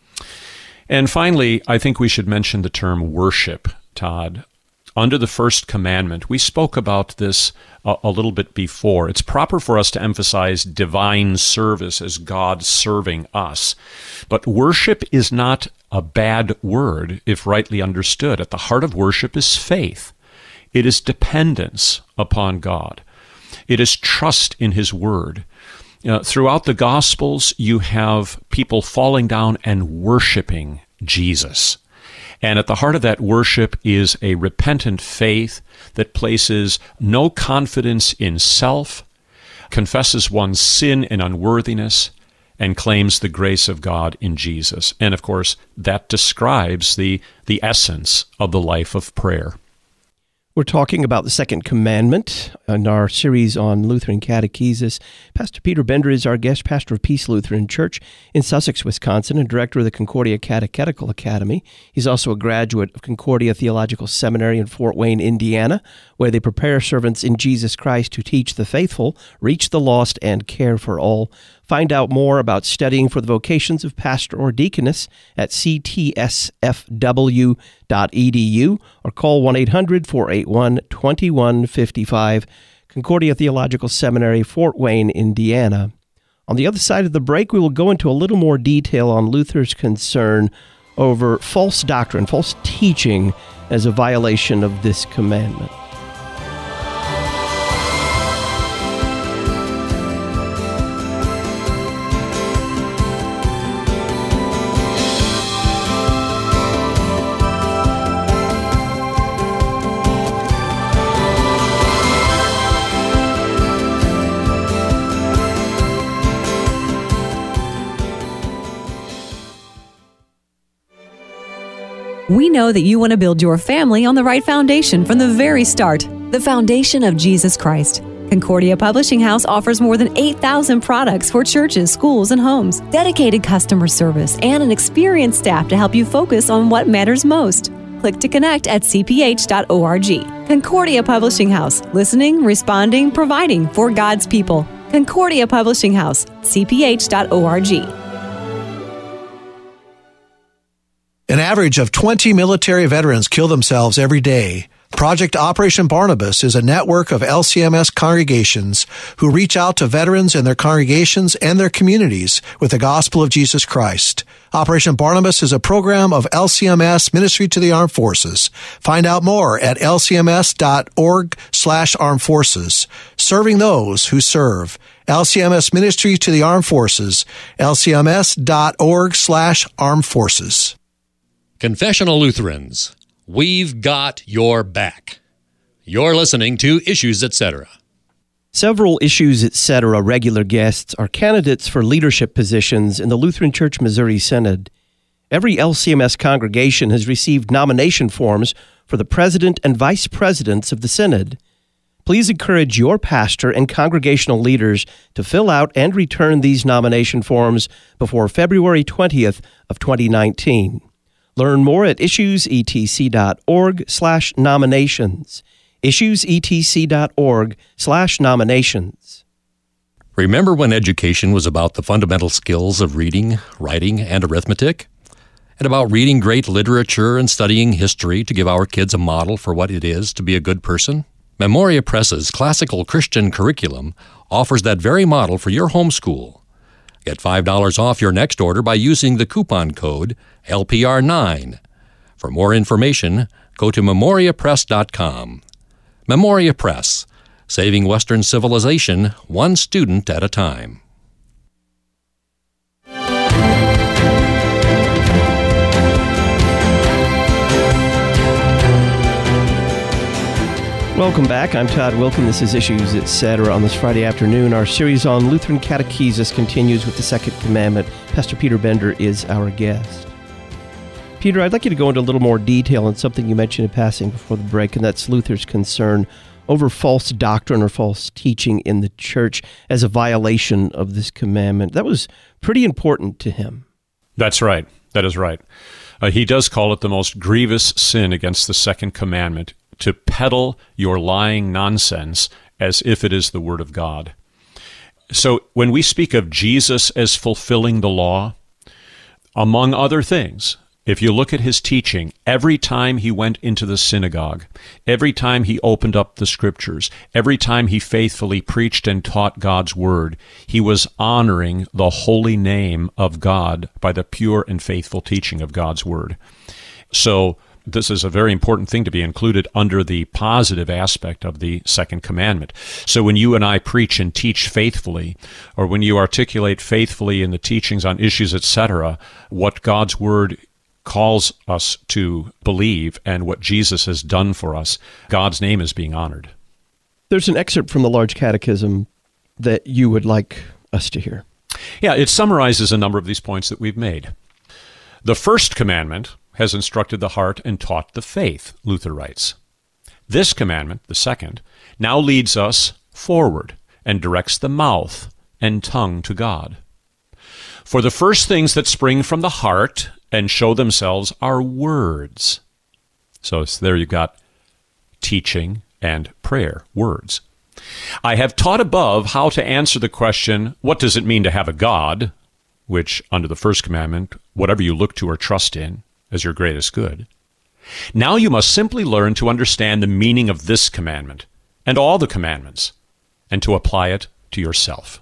And finally, I think we should mention the term worship, Todd. Under the first commandment, we spoke about this a, a little bit before. It's proper for us to emphasize divine service as God serving us. But worship is not a bad word if rightly understood. At the heart of worship is faith. It is dependence upon God. It is trust in His Word. Uh, throughout the Gospels, you have people falling down and worshiping Jesus. And at the heart of that worship is a repentant faith that places no confidence in self, confesses one's sin and unworthiness, and claims the grace of God in Jesus. And of course, that describes the, the essence of the life of prayer. We're talking about the second commandment in our series on Lutheran catechesis. Pastor Peter Bender is our guest, pastor of Peace Lutheran Church in Sussex, Wisconsin, and director of the Concordia Catechetical Academy. He's also a graduate of Concordia Theological Seminary in Fort Wayne, Indiana, where they prepare servants in Jesus Christ to teach the faithful, reach the lost, and care for all. Find out more about studying for the vocations of pastor or deaconess at c t s f w dot e d u or call one eight hundred, four eight one, two one five five. Concordia Theological Seminary, Fort Wayne, Indiana. On the other side of the break, we will go into a little more detail on Luther's concern over false doctrine, false teaching as a violation of this commandment. We know that you want to build your family on the right foundation from the very start, the foundation of Jesus Christ. Concordia Publishing House offers more than eight thousand products for churches, schools, and homes, dedicated customer service, and an experienced staff to help you focus on what matters most. Click to connect at c p h dot org. Concordia Publishing House, listening, responding, providing for God's people. Concordia Publishing House, c p h dot org. An average of twenty military veterans kill themselves every day. Project Operation Barnabas is a network of L C M S congregations who reach out to veterans and their congregations and their communities with the gospel of Jesus Christ. Operation Barnabas is a program of L C M S Ministry to the Armed Forces. Find out more at l c m s dot org slash armed forces. Serving those who serve. L C M S Ministry to the Armed Forces. l c m s dot org slash armed forces. Confessional Lutherans, we've got your back. You're listening to Issues, et cetera. Several Issues, et cetera regular guests are candidates for leadership positions in the Lutheran Church Missouri Synod. Every L C M S congregation has received nomination forms for the president and vice presidents of the Synod. Please encourage your pastor and congregational leaders to fill out and return these nomination forms before February twentieth of twenty nineteen. Learn more at issuesetc.org slash nominations. issuesetc.org slash nominations. Remember when education was about the fundamental skills of reading, writing, and arithmetic? And about reading great literature and studying history to give our kids a model for what it is to be a good person? Memoria Press's classical Christian curriculum offers that very model for your homeschool. Get five dollars off your next order by using the coupon code L P R nine. For more information, go to memoria press dot com. Memoria Press, saving Western civilization one student at a time. Welcome back. I'm Todd Wilkin. This is Issues, et cetera. On this Friday afternoon, our series on Lutheran catechesis continues with the second commandment. Pastor Peter Bender is our guest. Peter, I'd like you to go into a little more detail on something you mentioned in passing before the break, and that's Luther's concern over false doctrine or false teaching in the church as a violation of this commandment. That was pretty important to him. That's right. That is right. Uh, he does call it the most grievous sin against the second commandment, to peddle your lying nonsense as if it is the Word of God. So when we speak of Jesus as fulfilling the law, among other things, if you look at his teaching, every time he went into the synagogue, every time he opened up the Scriptures, every time he faithfully preached and taught God's Word, he was honoring the holy name of God by the pure and faithful teaching of God's Word. So this is a very important thing to be included under the positive aspect of the second commandment. So when you and I preach and teach faithfully, or when you articulate faithfully in the teachings on issues, et cetera, what God's Word calls us to believe and what Jesus has done for us, God's name is being honored. There's an excerpt from the Large Catechism that you would like us to hear. Yeah, it summarizes a number of these points that we've made. The first commandment has instructed the heart and taught the faith, Luther writes. This commandment, the second, now leads us forward and directs the mouth and tongue to God. For the first things that spring from the heart and show themselves are words. So there you've got teaching and prayer, words. I have taught above how to answer the question, what does it mean to have a God? Which, under the first commandment, whatever you look to or trust in as your greatest good. Now you must simply learn to understand the meaning of this commandment and all the commandments, and to apply it to yourself.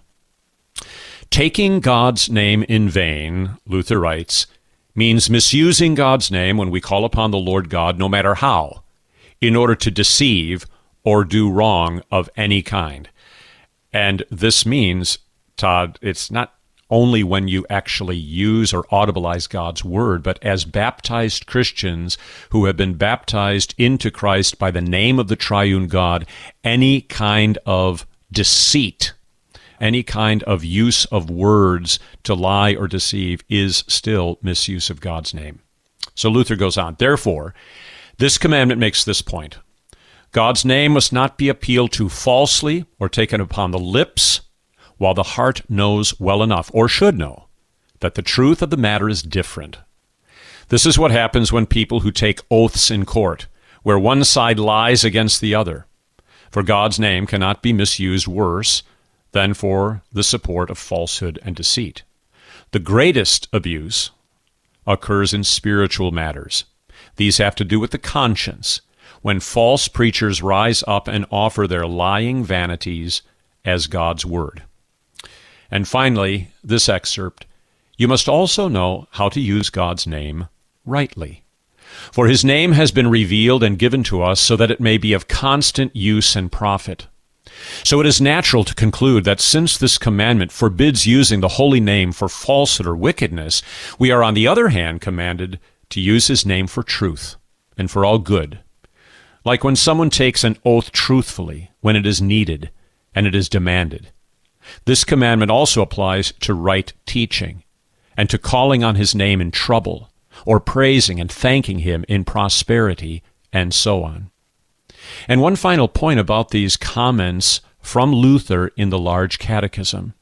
Taking God's name in vain, Luther writes, means misusing God's name when we call upon the Lord God, no matter how, in order to deceive or do wrong of any kind. And this means, Todd, it's not only when you actually use or audibilize God's Word, but as baptized Christians who have been baptized into Christ by the name of the triune God, any kind of deceit, any kind of use of words to lie or deceive is still misuse of God's name. So Luther goes on, therefore, this commandment makes this point. God's name must not be appealed to falsely or taken upon the lips, while the heart knows well enough, or should know, that the truth of the matter is different. This is what happens when people who take oaths in court, where one side lies against the other. For God's name cannot be misused worse than for the support of falsehood and deceit. The greatest abuse occurs in spiritual matters. These have to do with the conscience, when false preachers rise up and offer their lying vanities as God's Word. And finally, this excerpt, you must also know how to use God's name rightly. For his name has been revealed and given to us so that it may be of constant use and profit. So it is natural to conclude that since this commandment forbids using the holy name for falsehood or wickedness, we are on the other hand commanded to use his name for truth and for all good. Like when someone takes an oath truthfully when it is needed and it is demanded. This commandment also applies to right teaching and to calling on his name in trouble, or praising and thanking him in prosperity, and so on. And one final point about these comments from Luther in the Large Catechism.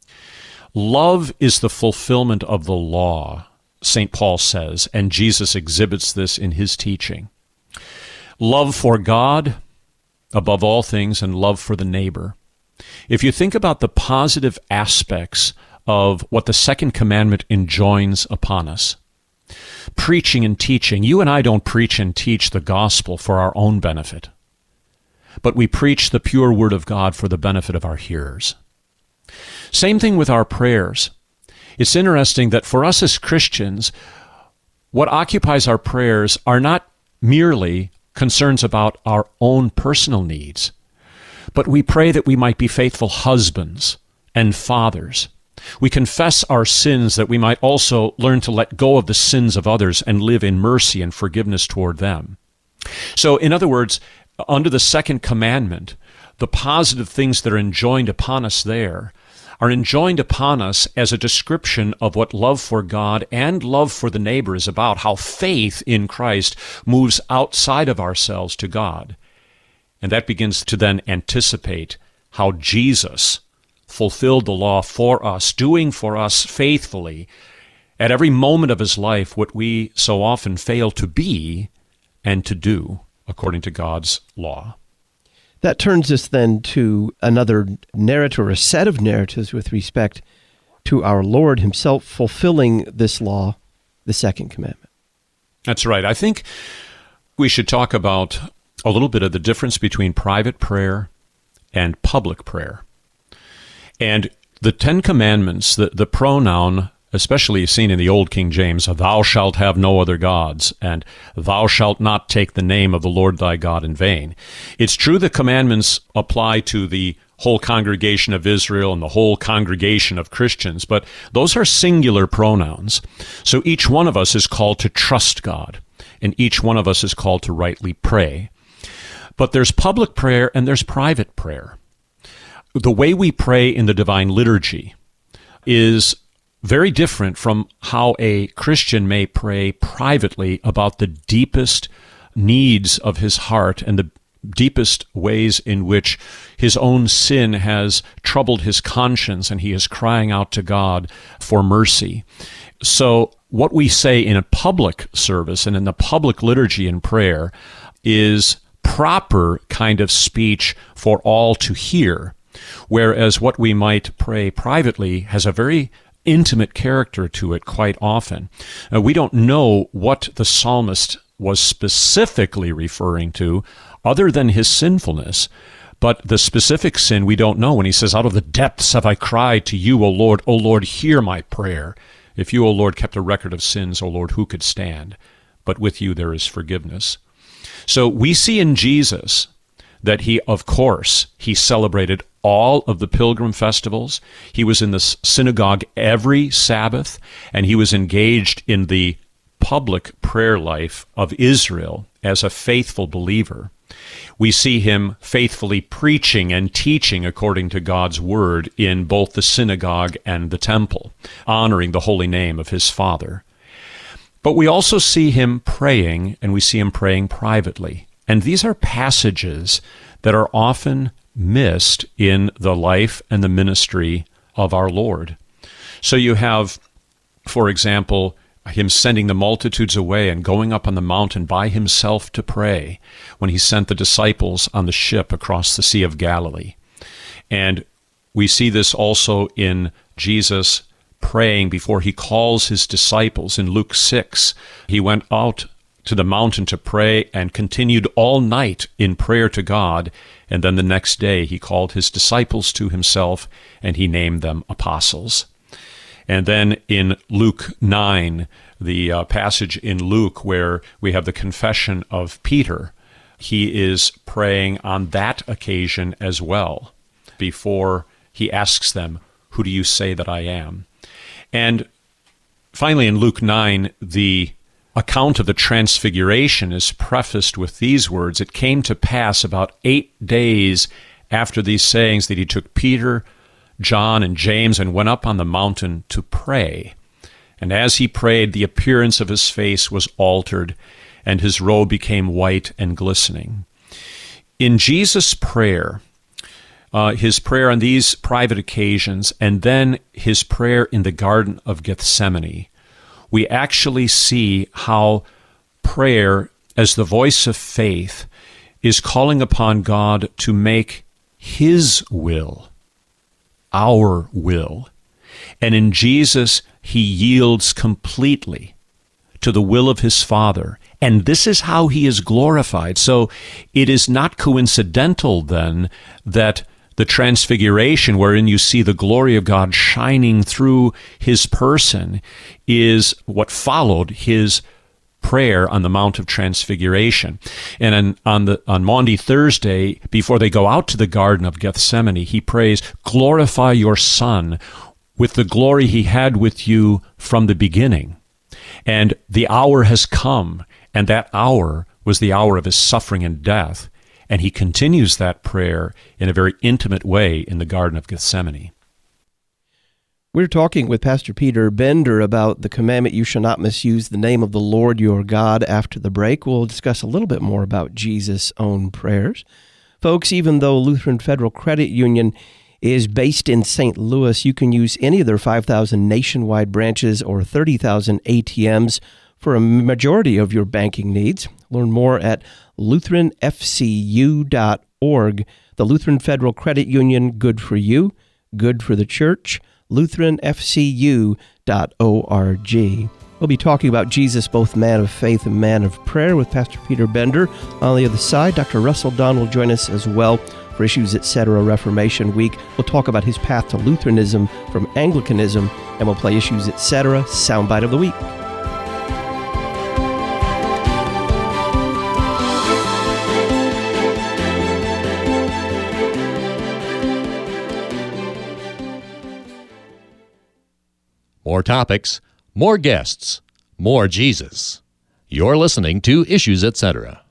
Love is the fulfillment of the law, Saint Paul says, and Jesus exhibits this in his teaching. Love for God above all things, and love for the neighbor. If you think about the positive aspects of what the second commandment enjoins upon us, preaching and teaching, you and I don't preach and teach the gospel for our own benefit, but we preach the pure word of God for the benefit of our hearers. Same thing with our prayers. It's interesting that for us as Christians, what occupies our prayers are not merely concerns about our own personal needs, but we pray that we might be faithful husbands and fathers. We confess our sins that we might also learn to let go of the sins of others and live in mercy and forgiveness toward them. So, in other words, under the second commandment, the positive things that are enjoined upon us there are enjoined upon us as a description of what love for God and love for the neighbor is about, how faith in Christ moves outside of ourselves to God. And that begins to then anticipate how Jesus fulfilled the law for us, doing for us faithfully at every moment of his life what we so often fail to be and to do according to God's law. That turns us then to another narrative, or a set of narratives with respect to our Lord himself fulfilling this law, the second commandment. That's right. I think we should talk about a little bit of the difference between private prayer and public prayer. And the Ten Commandments, the, the pronoun, especially seen in the Old King James, thou shalt have no other gods, and thou shalt not take the name of the Lord thy God in vain. It's true the commandments apply to the whole congregation of Israel and the whole congregation of Christians, but those are singular pronouns. So each one of us is called to trust God, and each one of us is called to rightly pray. But there's public prayer and there's private prayer. The way we pray in the divine liturgy is very different from how a Christian may pray privately about the deepest needs of his heart and the deepest ways in which his own sin has troubled his conscience and he is crying out to God for mercy. So what we say in a public service and in the public liturgy and prayer is proper kind of speech for all to hear, whereas what we might pray privately has a very intimate character to it quite often. Uh, we don't know what the psalmist was specifically referring to other than his sinfulness, but the specific sin we don't know when he says, out of the depths have I cried to you, O Lord. O Lord, hear my prayer. If you, O Lord, kept a record of sins, O Lord, who could stand? But with you there is forgiveness. So we see in Jesus that he, of course, he celebrated all of the pilgrim festivals. He was in the synagogue every Sabbath, and he was engaged in the public prayer life of Israel as a faithful believer. We see him faithfully preaching and teaching according to God's word in both the synagogue and the temple, honoring the holy name of his Father. But we also see him praying, and we see him praying privately. And these are passages that are often missed in the life and the ministry of our Lord. So you have, for example, him sending the multitudes away and going up on the mountain by himself to pray when he sent the disciples on the ship across the Sea of Galilee. And we see this also in Jesus praying before he calls his disciples in Luke six. He went out to the mountain to pray and continued all night in prayer to God, and then the next day he called his disciples to himself and he named them apostles. And then in Luke nine, the uh, passage in Luke where we have the confession of Peter, he is praying on that occasion as well before he asks them, who do you say that I am? And finally, in Luke nine, the account of the transfiguration is prefaced with these words. It came to pass about eight days after these sayings that he took Peter, John, and James and went up on the mountain to pray. And as he prayed, the appearance of his face was altered, and his robe became white and glistening. In Jesus' prayer, Uh, his prayer on these private occasions, and then his prayer in the Garden of Gethsemane, we actually see how prayer, as the voice of faith, is calling upon God to make his will our will. And in Jesus, he yields completely to the will of his Father. And this is how he is glorified. So it is not coincidental then that the transfiguration, wherein you see the glory of God shining through his person, is what followed his prayer on the Mount of Transfiguration. And on, on, the, on Maundy Thursday, before they go out to the Garden of Gethsemane, he prays, glorify your Son with the glory he had with you from the beginning. And the hour has come, and that hour was the hour of his suffering and death. And he continues that prayer in a very intimate way in the Garden of Gethsemane. We're talking with Pastor Peter Bender about the commandment, you shall not misuse the name of the Lord your God. After the break, we'll discuss a little bit more about Jesus' own prayers. Folks, even though Lutheran Federal Credit Union is based in Saint Louis, you can use any of their five thousand nationwide branches or thirty thousand A T Ms for a majority of your banking needs. Learn more at lutheran f c u dot org. The Lutheran Federal Credit Union, good for you, good for the church. lutheran f c u dot org. We'll be talking about Jesus, both man of faith and man of prayer, with Pastor Peter Bender. On the other side, Doctor Russell Don will join us as well for Issues Etc. Reformation Week. We'll talk about his path to Lutheranism from Anglicanism, and we'll play Issues Etc. Soundbite of the Week. More topics, more guests, more Jesus. You're listening to Issues Etc.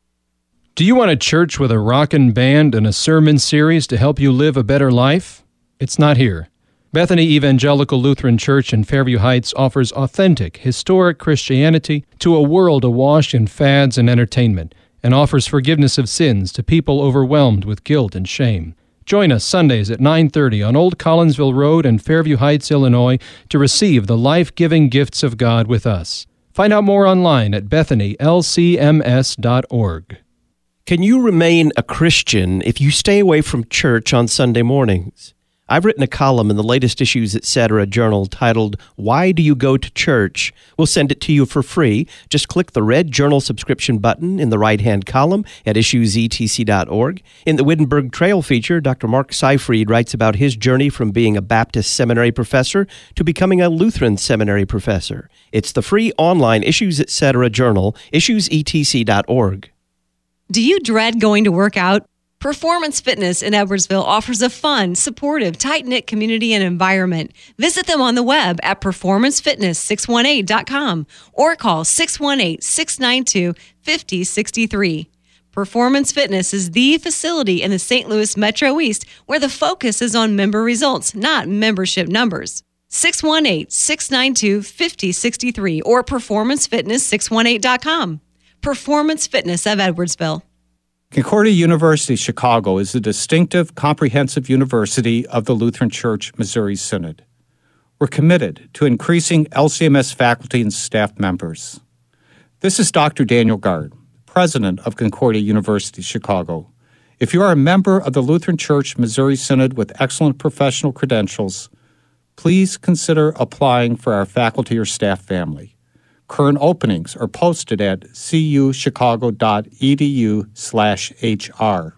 Do you want a church with a rockin' band and a sermon series to help you live a better life? It's not here. Bethany Evangelical Lutheran Church in Fairview Heights offers authentic, historic Christianity to a world awash in fads and entertainment, and offers forgiveness of sins to people overwhelmed with guilt and shame. Join us Sundays at nine thirty on Old Collinsville Road in Fairview Heights, Illinois, to receive the life-giving gifts of God with us. Find out more online at bethany l c m s dot org. Can you remain a Christian if you stay away from church on Sunday mornings? I've written a column in the latest Issues Etc. journal titled, Why Do You Go to Church? We'll send it to you for free. Just click the red journal subscription button in the right-hand column at issues e t c dot org. In the Wittenberg Trail feature, Doctor Mark Seifried writes about his journey from being a Baptist seminary professor to becoming a Lutheran seminary professor. It's the free online Issues Etc. journal, issues e t c dot org. Do you dread going to work out? Performance Fitness in Edwardsville offers a fun, supportive, tight-knit community and environment. Visit them on the web at performance fitness six one eight dot com or call six one eight, six nine two, five zero six three. Performance Fitness is the facility in the Saint Louis Metro East where the focus is on member results, not membership numbers. six one eight, six nine two, five zero six three or performance fitness six one eight dot com. Performance Fitness of Edwardsville. Concordia University Chicago is the distinctive, comprehensive university of the Lutheran Church Missouri Synod. We're committed to increasing L C M S faculty and staff members. This is Doctor Daniel Gard, president of Concordia University Chicago. If you are a member of the Lutheran Church Missouri Synod with excellent professional credentials, please consider applying for our faculty or staff family. Current openings are posted at cuchicago.edu slash HR.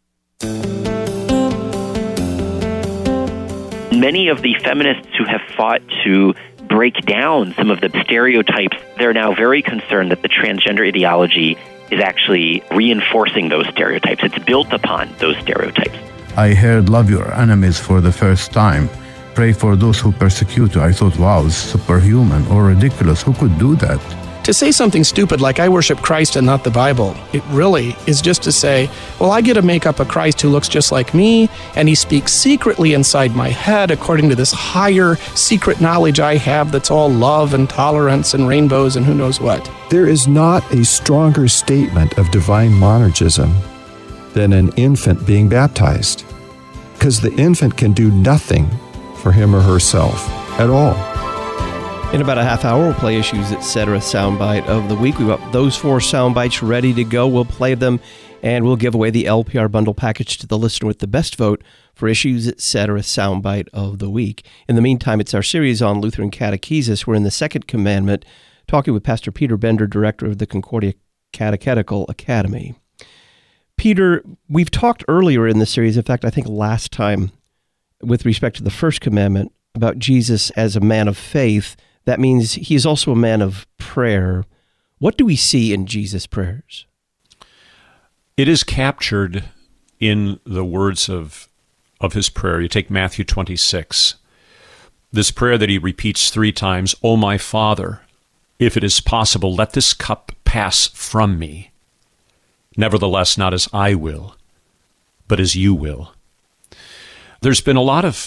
Many of the feminists who have fought to break down some of the stereotypes, they're now very concerned that the transgender ideology is actually reinforcing those stereotypes. It's built upon those stereotypes. I heard love your enemies for the first time. Pray for those who persecute you. I thought, wow, it's superhuman or ridiculous. Who could do that? To say something stupid like I worship Christ and not the Bible, it really is just to say, well, I get to make up a Christ who looks just like me, and he speaks secretly inside my head according to this higher secret knowledge I have that's all love and tolerance and rainbows and who knows what. There is not a stronger statement of divine monergism than an infant being baptized, because the infant can do nothing for him or herself at all. In about a half hour, we'll play Issues Etc. Soundbite of the Week. We've got those four soundbites ready to go. We'll play them, and we'll give away the L P R bundle package to the listener with the best vote for Issues Etc. Soundbite of the Week. In the meantime, it's our series on Lutheran catechesis. We're in the second commandment, talking with Pastor Peter Bender, director of the Concordia Catechetical Academy. Peter, we've talked earlier in the series, in fact, I think last time, with respect to the first commandment, about Jesus as a man of faith. That means he is also a man of prayer. What do we see in Jesus' prayers? It is captured in the words of, of his prayer. You take Matthew twenty-six, this prayer that he repeats three times, "O my Father, if it is possible, let this cup pass from me. Nevertheless, not as I will, but as you will." There's been a lot of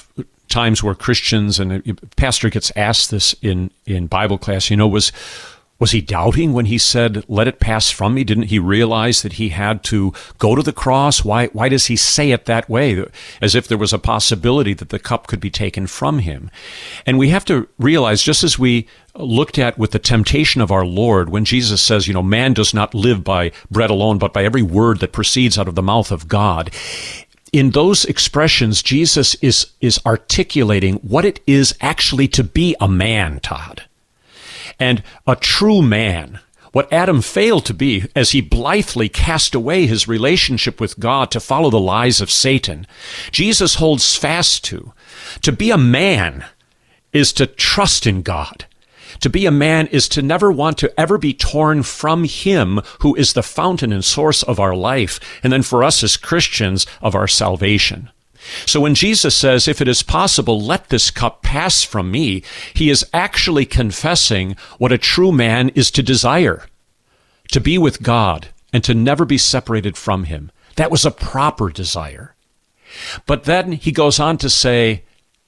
times where Christians, and a pastor gets asked this in, in Bible class, you know, was was he doubting when he said, let it pass from me? Didn't he realize that he had to go to the cross? Why, why does he say it that way? As if there was a possibility that the cup could be taken from him. And we have to realize, just as we looked at with the temptation of our Lord, when Jesus says, you know, man does not live by bread alone, but by every word that proceeds out of the mouth of God. In those expressions, Jesus is, is articulating what it is actually to be a man, Todd. And a true man, what Adam failed to be as he blithely cast away his relationship with God to follow the lies of Satan, Jesus holds fast to. To be a man is to trust in God. To be a man is to never want to ever be torn from him who is the fountain and source of our life, and then for us as Christians, of our salvation. So when Jesus says, if it is possible, let this cup pass from me, he is actually confessing what a true man is to desire, to be with God and to never be separated from him. That was a proper desire. But then he goes on to say,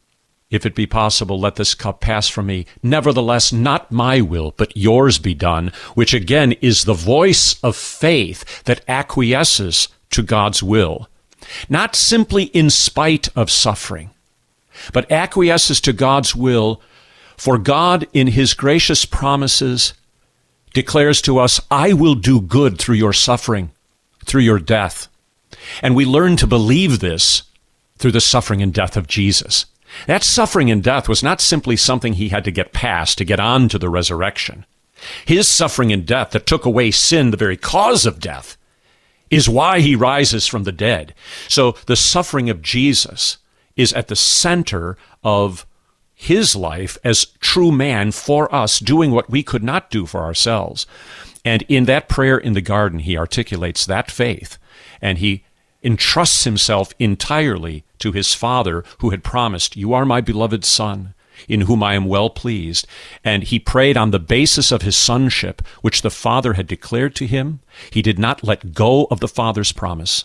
if it be possible, let this cup pass from me. Nevertheless, not my will, but yours be done, which again is the voice of faith that acquiesces to God's will. Not simply in spite of suffering, but acquiesces to God's will, for God in his gracious promises declares to us, I will do good through your suffering, through your death. And we learn to believe this through the suffering and death of Jesus. That suffering and death was not simply something he had to get past to get on to the resurrection. His suffering and death that took away sin, the very cause of death, is why he rises from the dead. So the suffering of Jesus is at the center of his life as true man for us, doing what we could not do for ourselves. And in that prayer in the garden, he articulates that faith, and he entrusts himself entirely to his Father, who had promised, you are my beloved Son, in whom I am well pleased. And he prayed on the basis of his sonship, which the Father had declared to him. He did not let go of the Father's promise.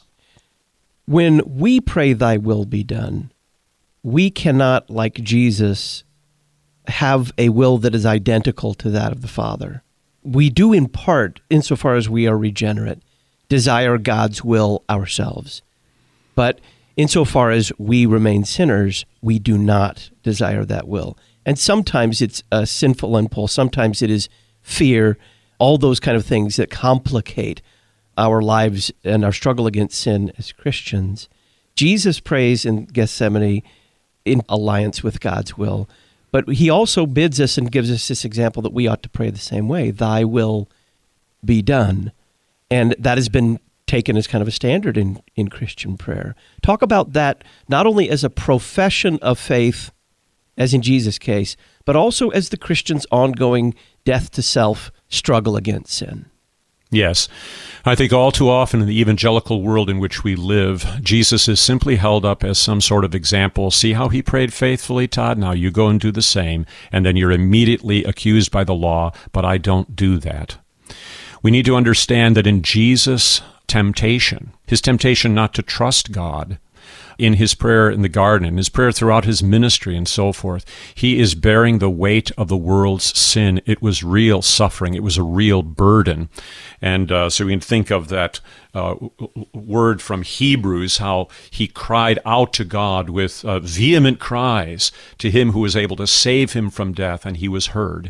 When we pray, thy will be done, we cannot, like Jesus, have a will that is identical to that of the Father. We do in part, insofar as we are regenerate, desire God's will ourselves. But insofar as we remain sinners, we do not desire that will. And sometimes it's a sinful impulse, sometimes it is fear, all those kind of things that complicate our lives and our struggle against sin as Christians. Jesus prays in Gethsemane in alliance with God's will, but he also bids us and gives us this example that we ought to pray the same way, thy will be done. And that has been taken as kind of a standard in, in Christian prayer. Talk about that not only as a profession of faith, as in Jesus' case, but also as the Christian's ongoing death to self struggle against sin. Yes. I think all too often in the evangelical world in which we live, Jesus is simply held up as some sort of example. See how he prayed faithfully, Todd? Now you go and do the same, and then you're immediately accused by the law, but I don't do that. We need to understand that in Jesus' temptation, his temptation not to trust God, in his prayer in the garden, in his prayer throughout his ministry and so forth, he is bearing the weight of the world's sin. It was real suffering. It was a real burden. And uh, so we can think of that uh, word from Hebrews, how he cried out to God with uh, vehement cries to him who was able to save him from death, and he was heard.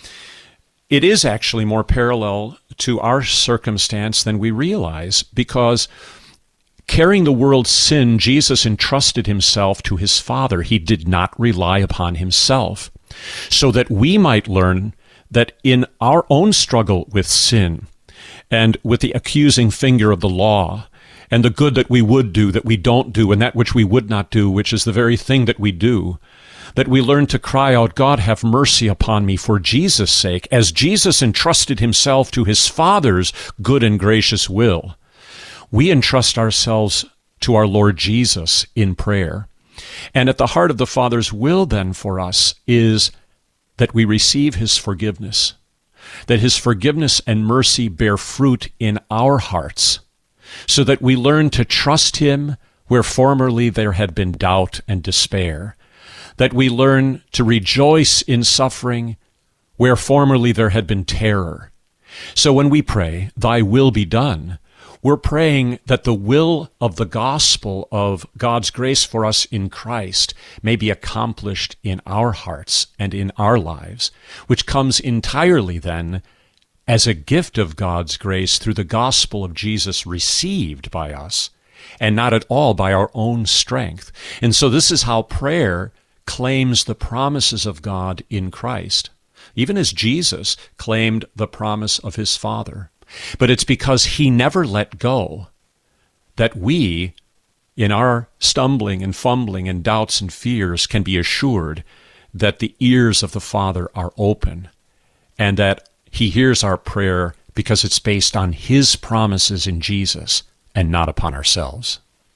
It is actually more parallel to our circumstance than we realize, because carrying the world's sin, Jesus entrusted himself to his Father. He did not rely upon himself, so that we might learn that in our own struggle with sin and with the accusing finger of the law and the good that we would do that we don't do and that which we would not do, which is the very thing that we do, that we learn to cry out, God, have mercy upon me for Jesus' sake, as Jesus entrusted himself to his Father's good and gracious will. We entrust ourselves to our Lord Jesus in prayer. And at the heart of the Father's will then for us is that we receive his forgiveness, that his forgiveness and mercy bear fruit in our hearts, so that we learn to trust him where formerly there had been doubt and despair. that we learn to rejoice in suffering where formerly there had been terror. So when we pray, "Thy will be done," we're praying that the will of the gospel of God's grace for us in Christ may be accomplished in our hearts and in our lives, which comes entirely then as a gift of God's grace through the gospel of Jesus received by us, and not at all by our own strength. And so this is how prayer claims the promises of God in Christ, even as Jesus claimed the promise of his Father. But it's because he never let go that we, in our stumbling and fumbling and doubts and fears, can be assured that the ears of the Father are open and that he hears our prayer because it's based on his promises in Jesus and not upon ourselves.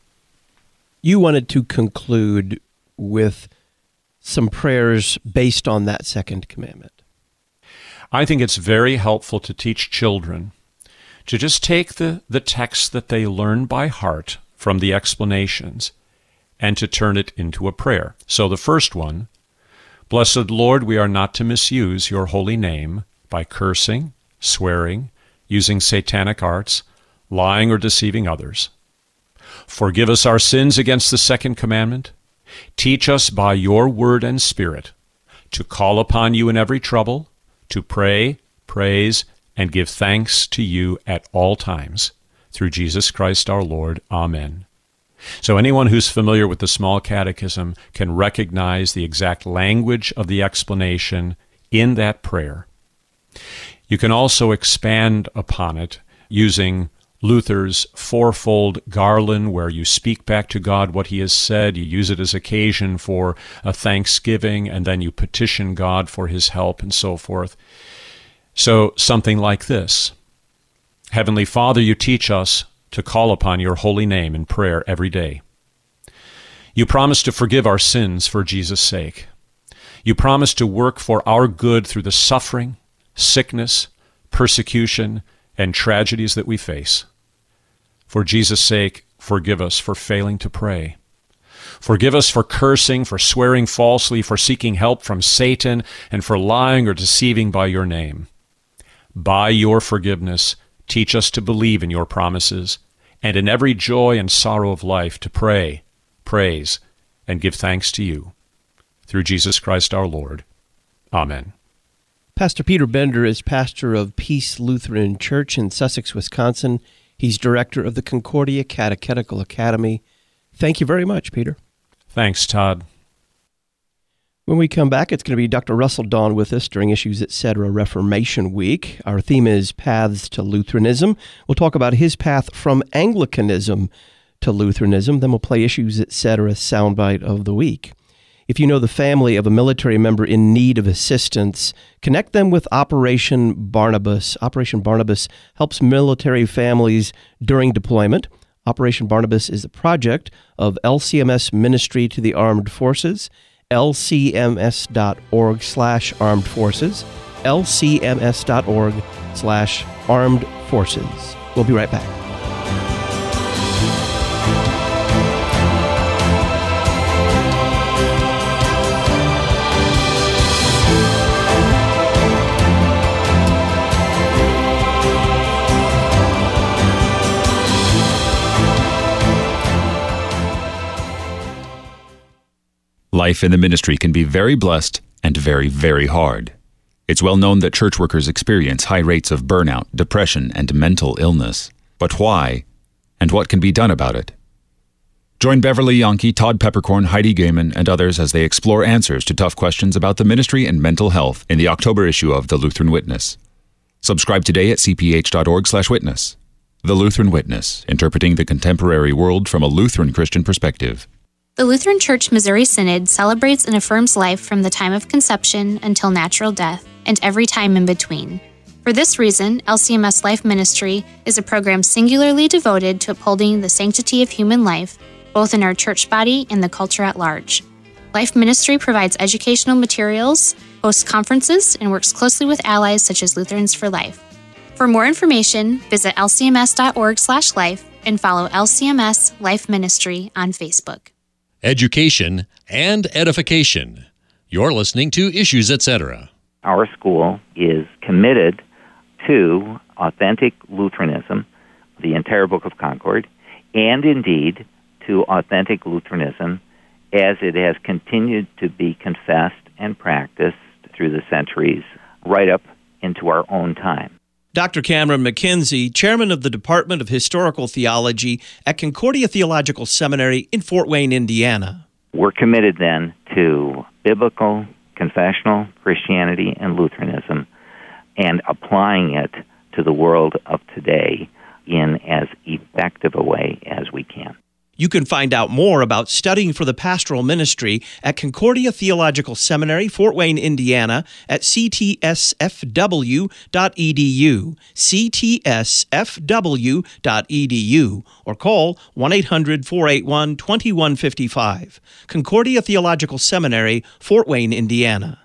You wanted to conclude with some prayers based on that second commandment. I think it's very helpful to teach children to just take the, the text that they learn by heart from the explanations and to turn it into a prayer. So the first one, "Blessed Lord, we are not to misuse your holy name by cursing, swearing, using satanic arts, lying or deceiving others. Forgive us our sins against the second commandment. Teach us by your word and spirit to call upon you in every trouble, to pray, praise, and give thanks to you at all times. Through Jesus Christ our Lord. Amen." So anyone who's familiar with the Small Catechism can recognize the exact language of the explanation in that prayer. You can also expand upon it using Luther's fourfold garland, where you speak back to God what he has said, you use it as occasion for a thanksgiving, and then you petition God for his help and so forth. So something like this: Heavenly Father, you teach us to call upon your holy name in prayer every day. You promise to forgive our sins for Jesus' sake. You promise to work for our good through the suffering, sickness, persecution, and tragedies that we face. For Jesus' sake, forgive us for failing to pray. Forgive us for cursing, for swearing falsely, for seeking help from Satan, and for lying or deceiving by your name. By your forgiveness, teach us to believe in your promises, and in every joy and sorrow of life to pray, praise, and give thanks to you. Through Jesus Christ our Lord. Amen. Pastor Peter Bender is pastor of Peace Lutheran Church in Sussex, Wisconsin. He's director of the Concordia Catechetical Academy. Thank you very much, Peter. Thanks, Todd. When we come back, it's going to be Doctor Russell Dawn with us during Issues Etc. Reformation Week. Our theme is Paths to Lutheranism. We'll talk about his path from Anglicanism to Lutheranism. Then we'll play Issues Etc. soundbite of the week. If you know the family of a military member in need of assistance, connect them with Operation Barnabas. Operation Barnabas helps military families during deployment. Operation Barnabas is a project of L C M S Ministry to the Armed Forces, L C M S dot org slash armed forces, L C M S dot org slash armed forces. We'll be right back. Life in the ministry can be very blessed and very, very hard. It's well known that church workers experience high rates of burnout, depression, and mental illness. But why, and what can be done about it? Join Beverly Yankee, Todd Peppercorn, Heidi Gaiman, and others as they explore answers to tough questions about the ministry and mental health in the October issue of The Lutheran Witness. Subscribe today at c p h dot org slash witness. The Lutheran Witness, interpreting the contemporary world from a Lutheran Christian perspective. The Lutheran Church Missouri Synod celebrates and affirms life from the time of conception until natural death and every time in between. For this reason, L C M S Life Ministry is a program singularly devoted to upholding the sanctity of human life, both in our church body and the culture at large. Life Ministry provides educational materials, hosts conferences, and works closely with allies such as Lutherans for Life. For more information, visit l c m s dot org slash life and follow L C M S Life Ministry on Facebook. Education and edification. You're listening to Issues, et cetera. Our school is committed to authentic Lutheranism, the entire Book of Concord, and indeed to authentic Lutheranism as it has continued to be confessed and practiced through the centuries, right up into our own time. Doctor Cameron McKenzie, chairman of the Department of Historical Theology at Concordia Theological Seminary in Fort Wayne, Indiana. We're committed then to biblical, confessional Christianity and Lutheranism and applying it to the world of today in as effective a way as we can. You can find out more about studying for the pastoral ministry at Concordia Theological Seminary, Fort Wayne, Indiana, at c t s f w dot e d u, c t s f w dot e d u, or call one eight hundred, four eight one, two one five five. Concordia Theological Seminary, Fort Wayne, Indiana.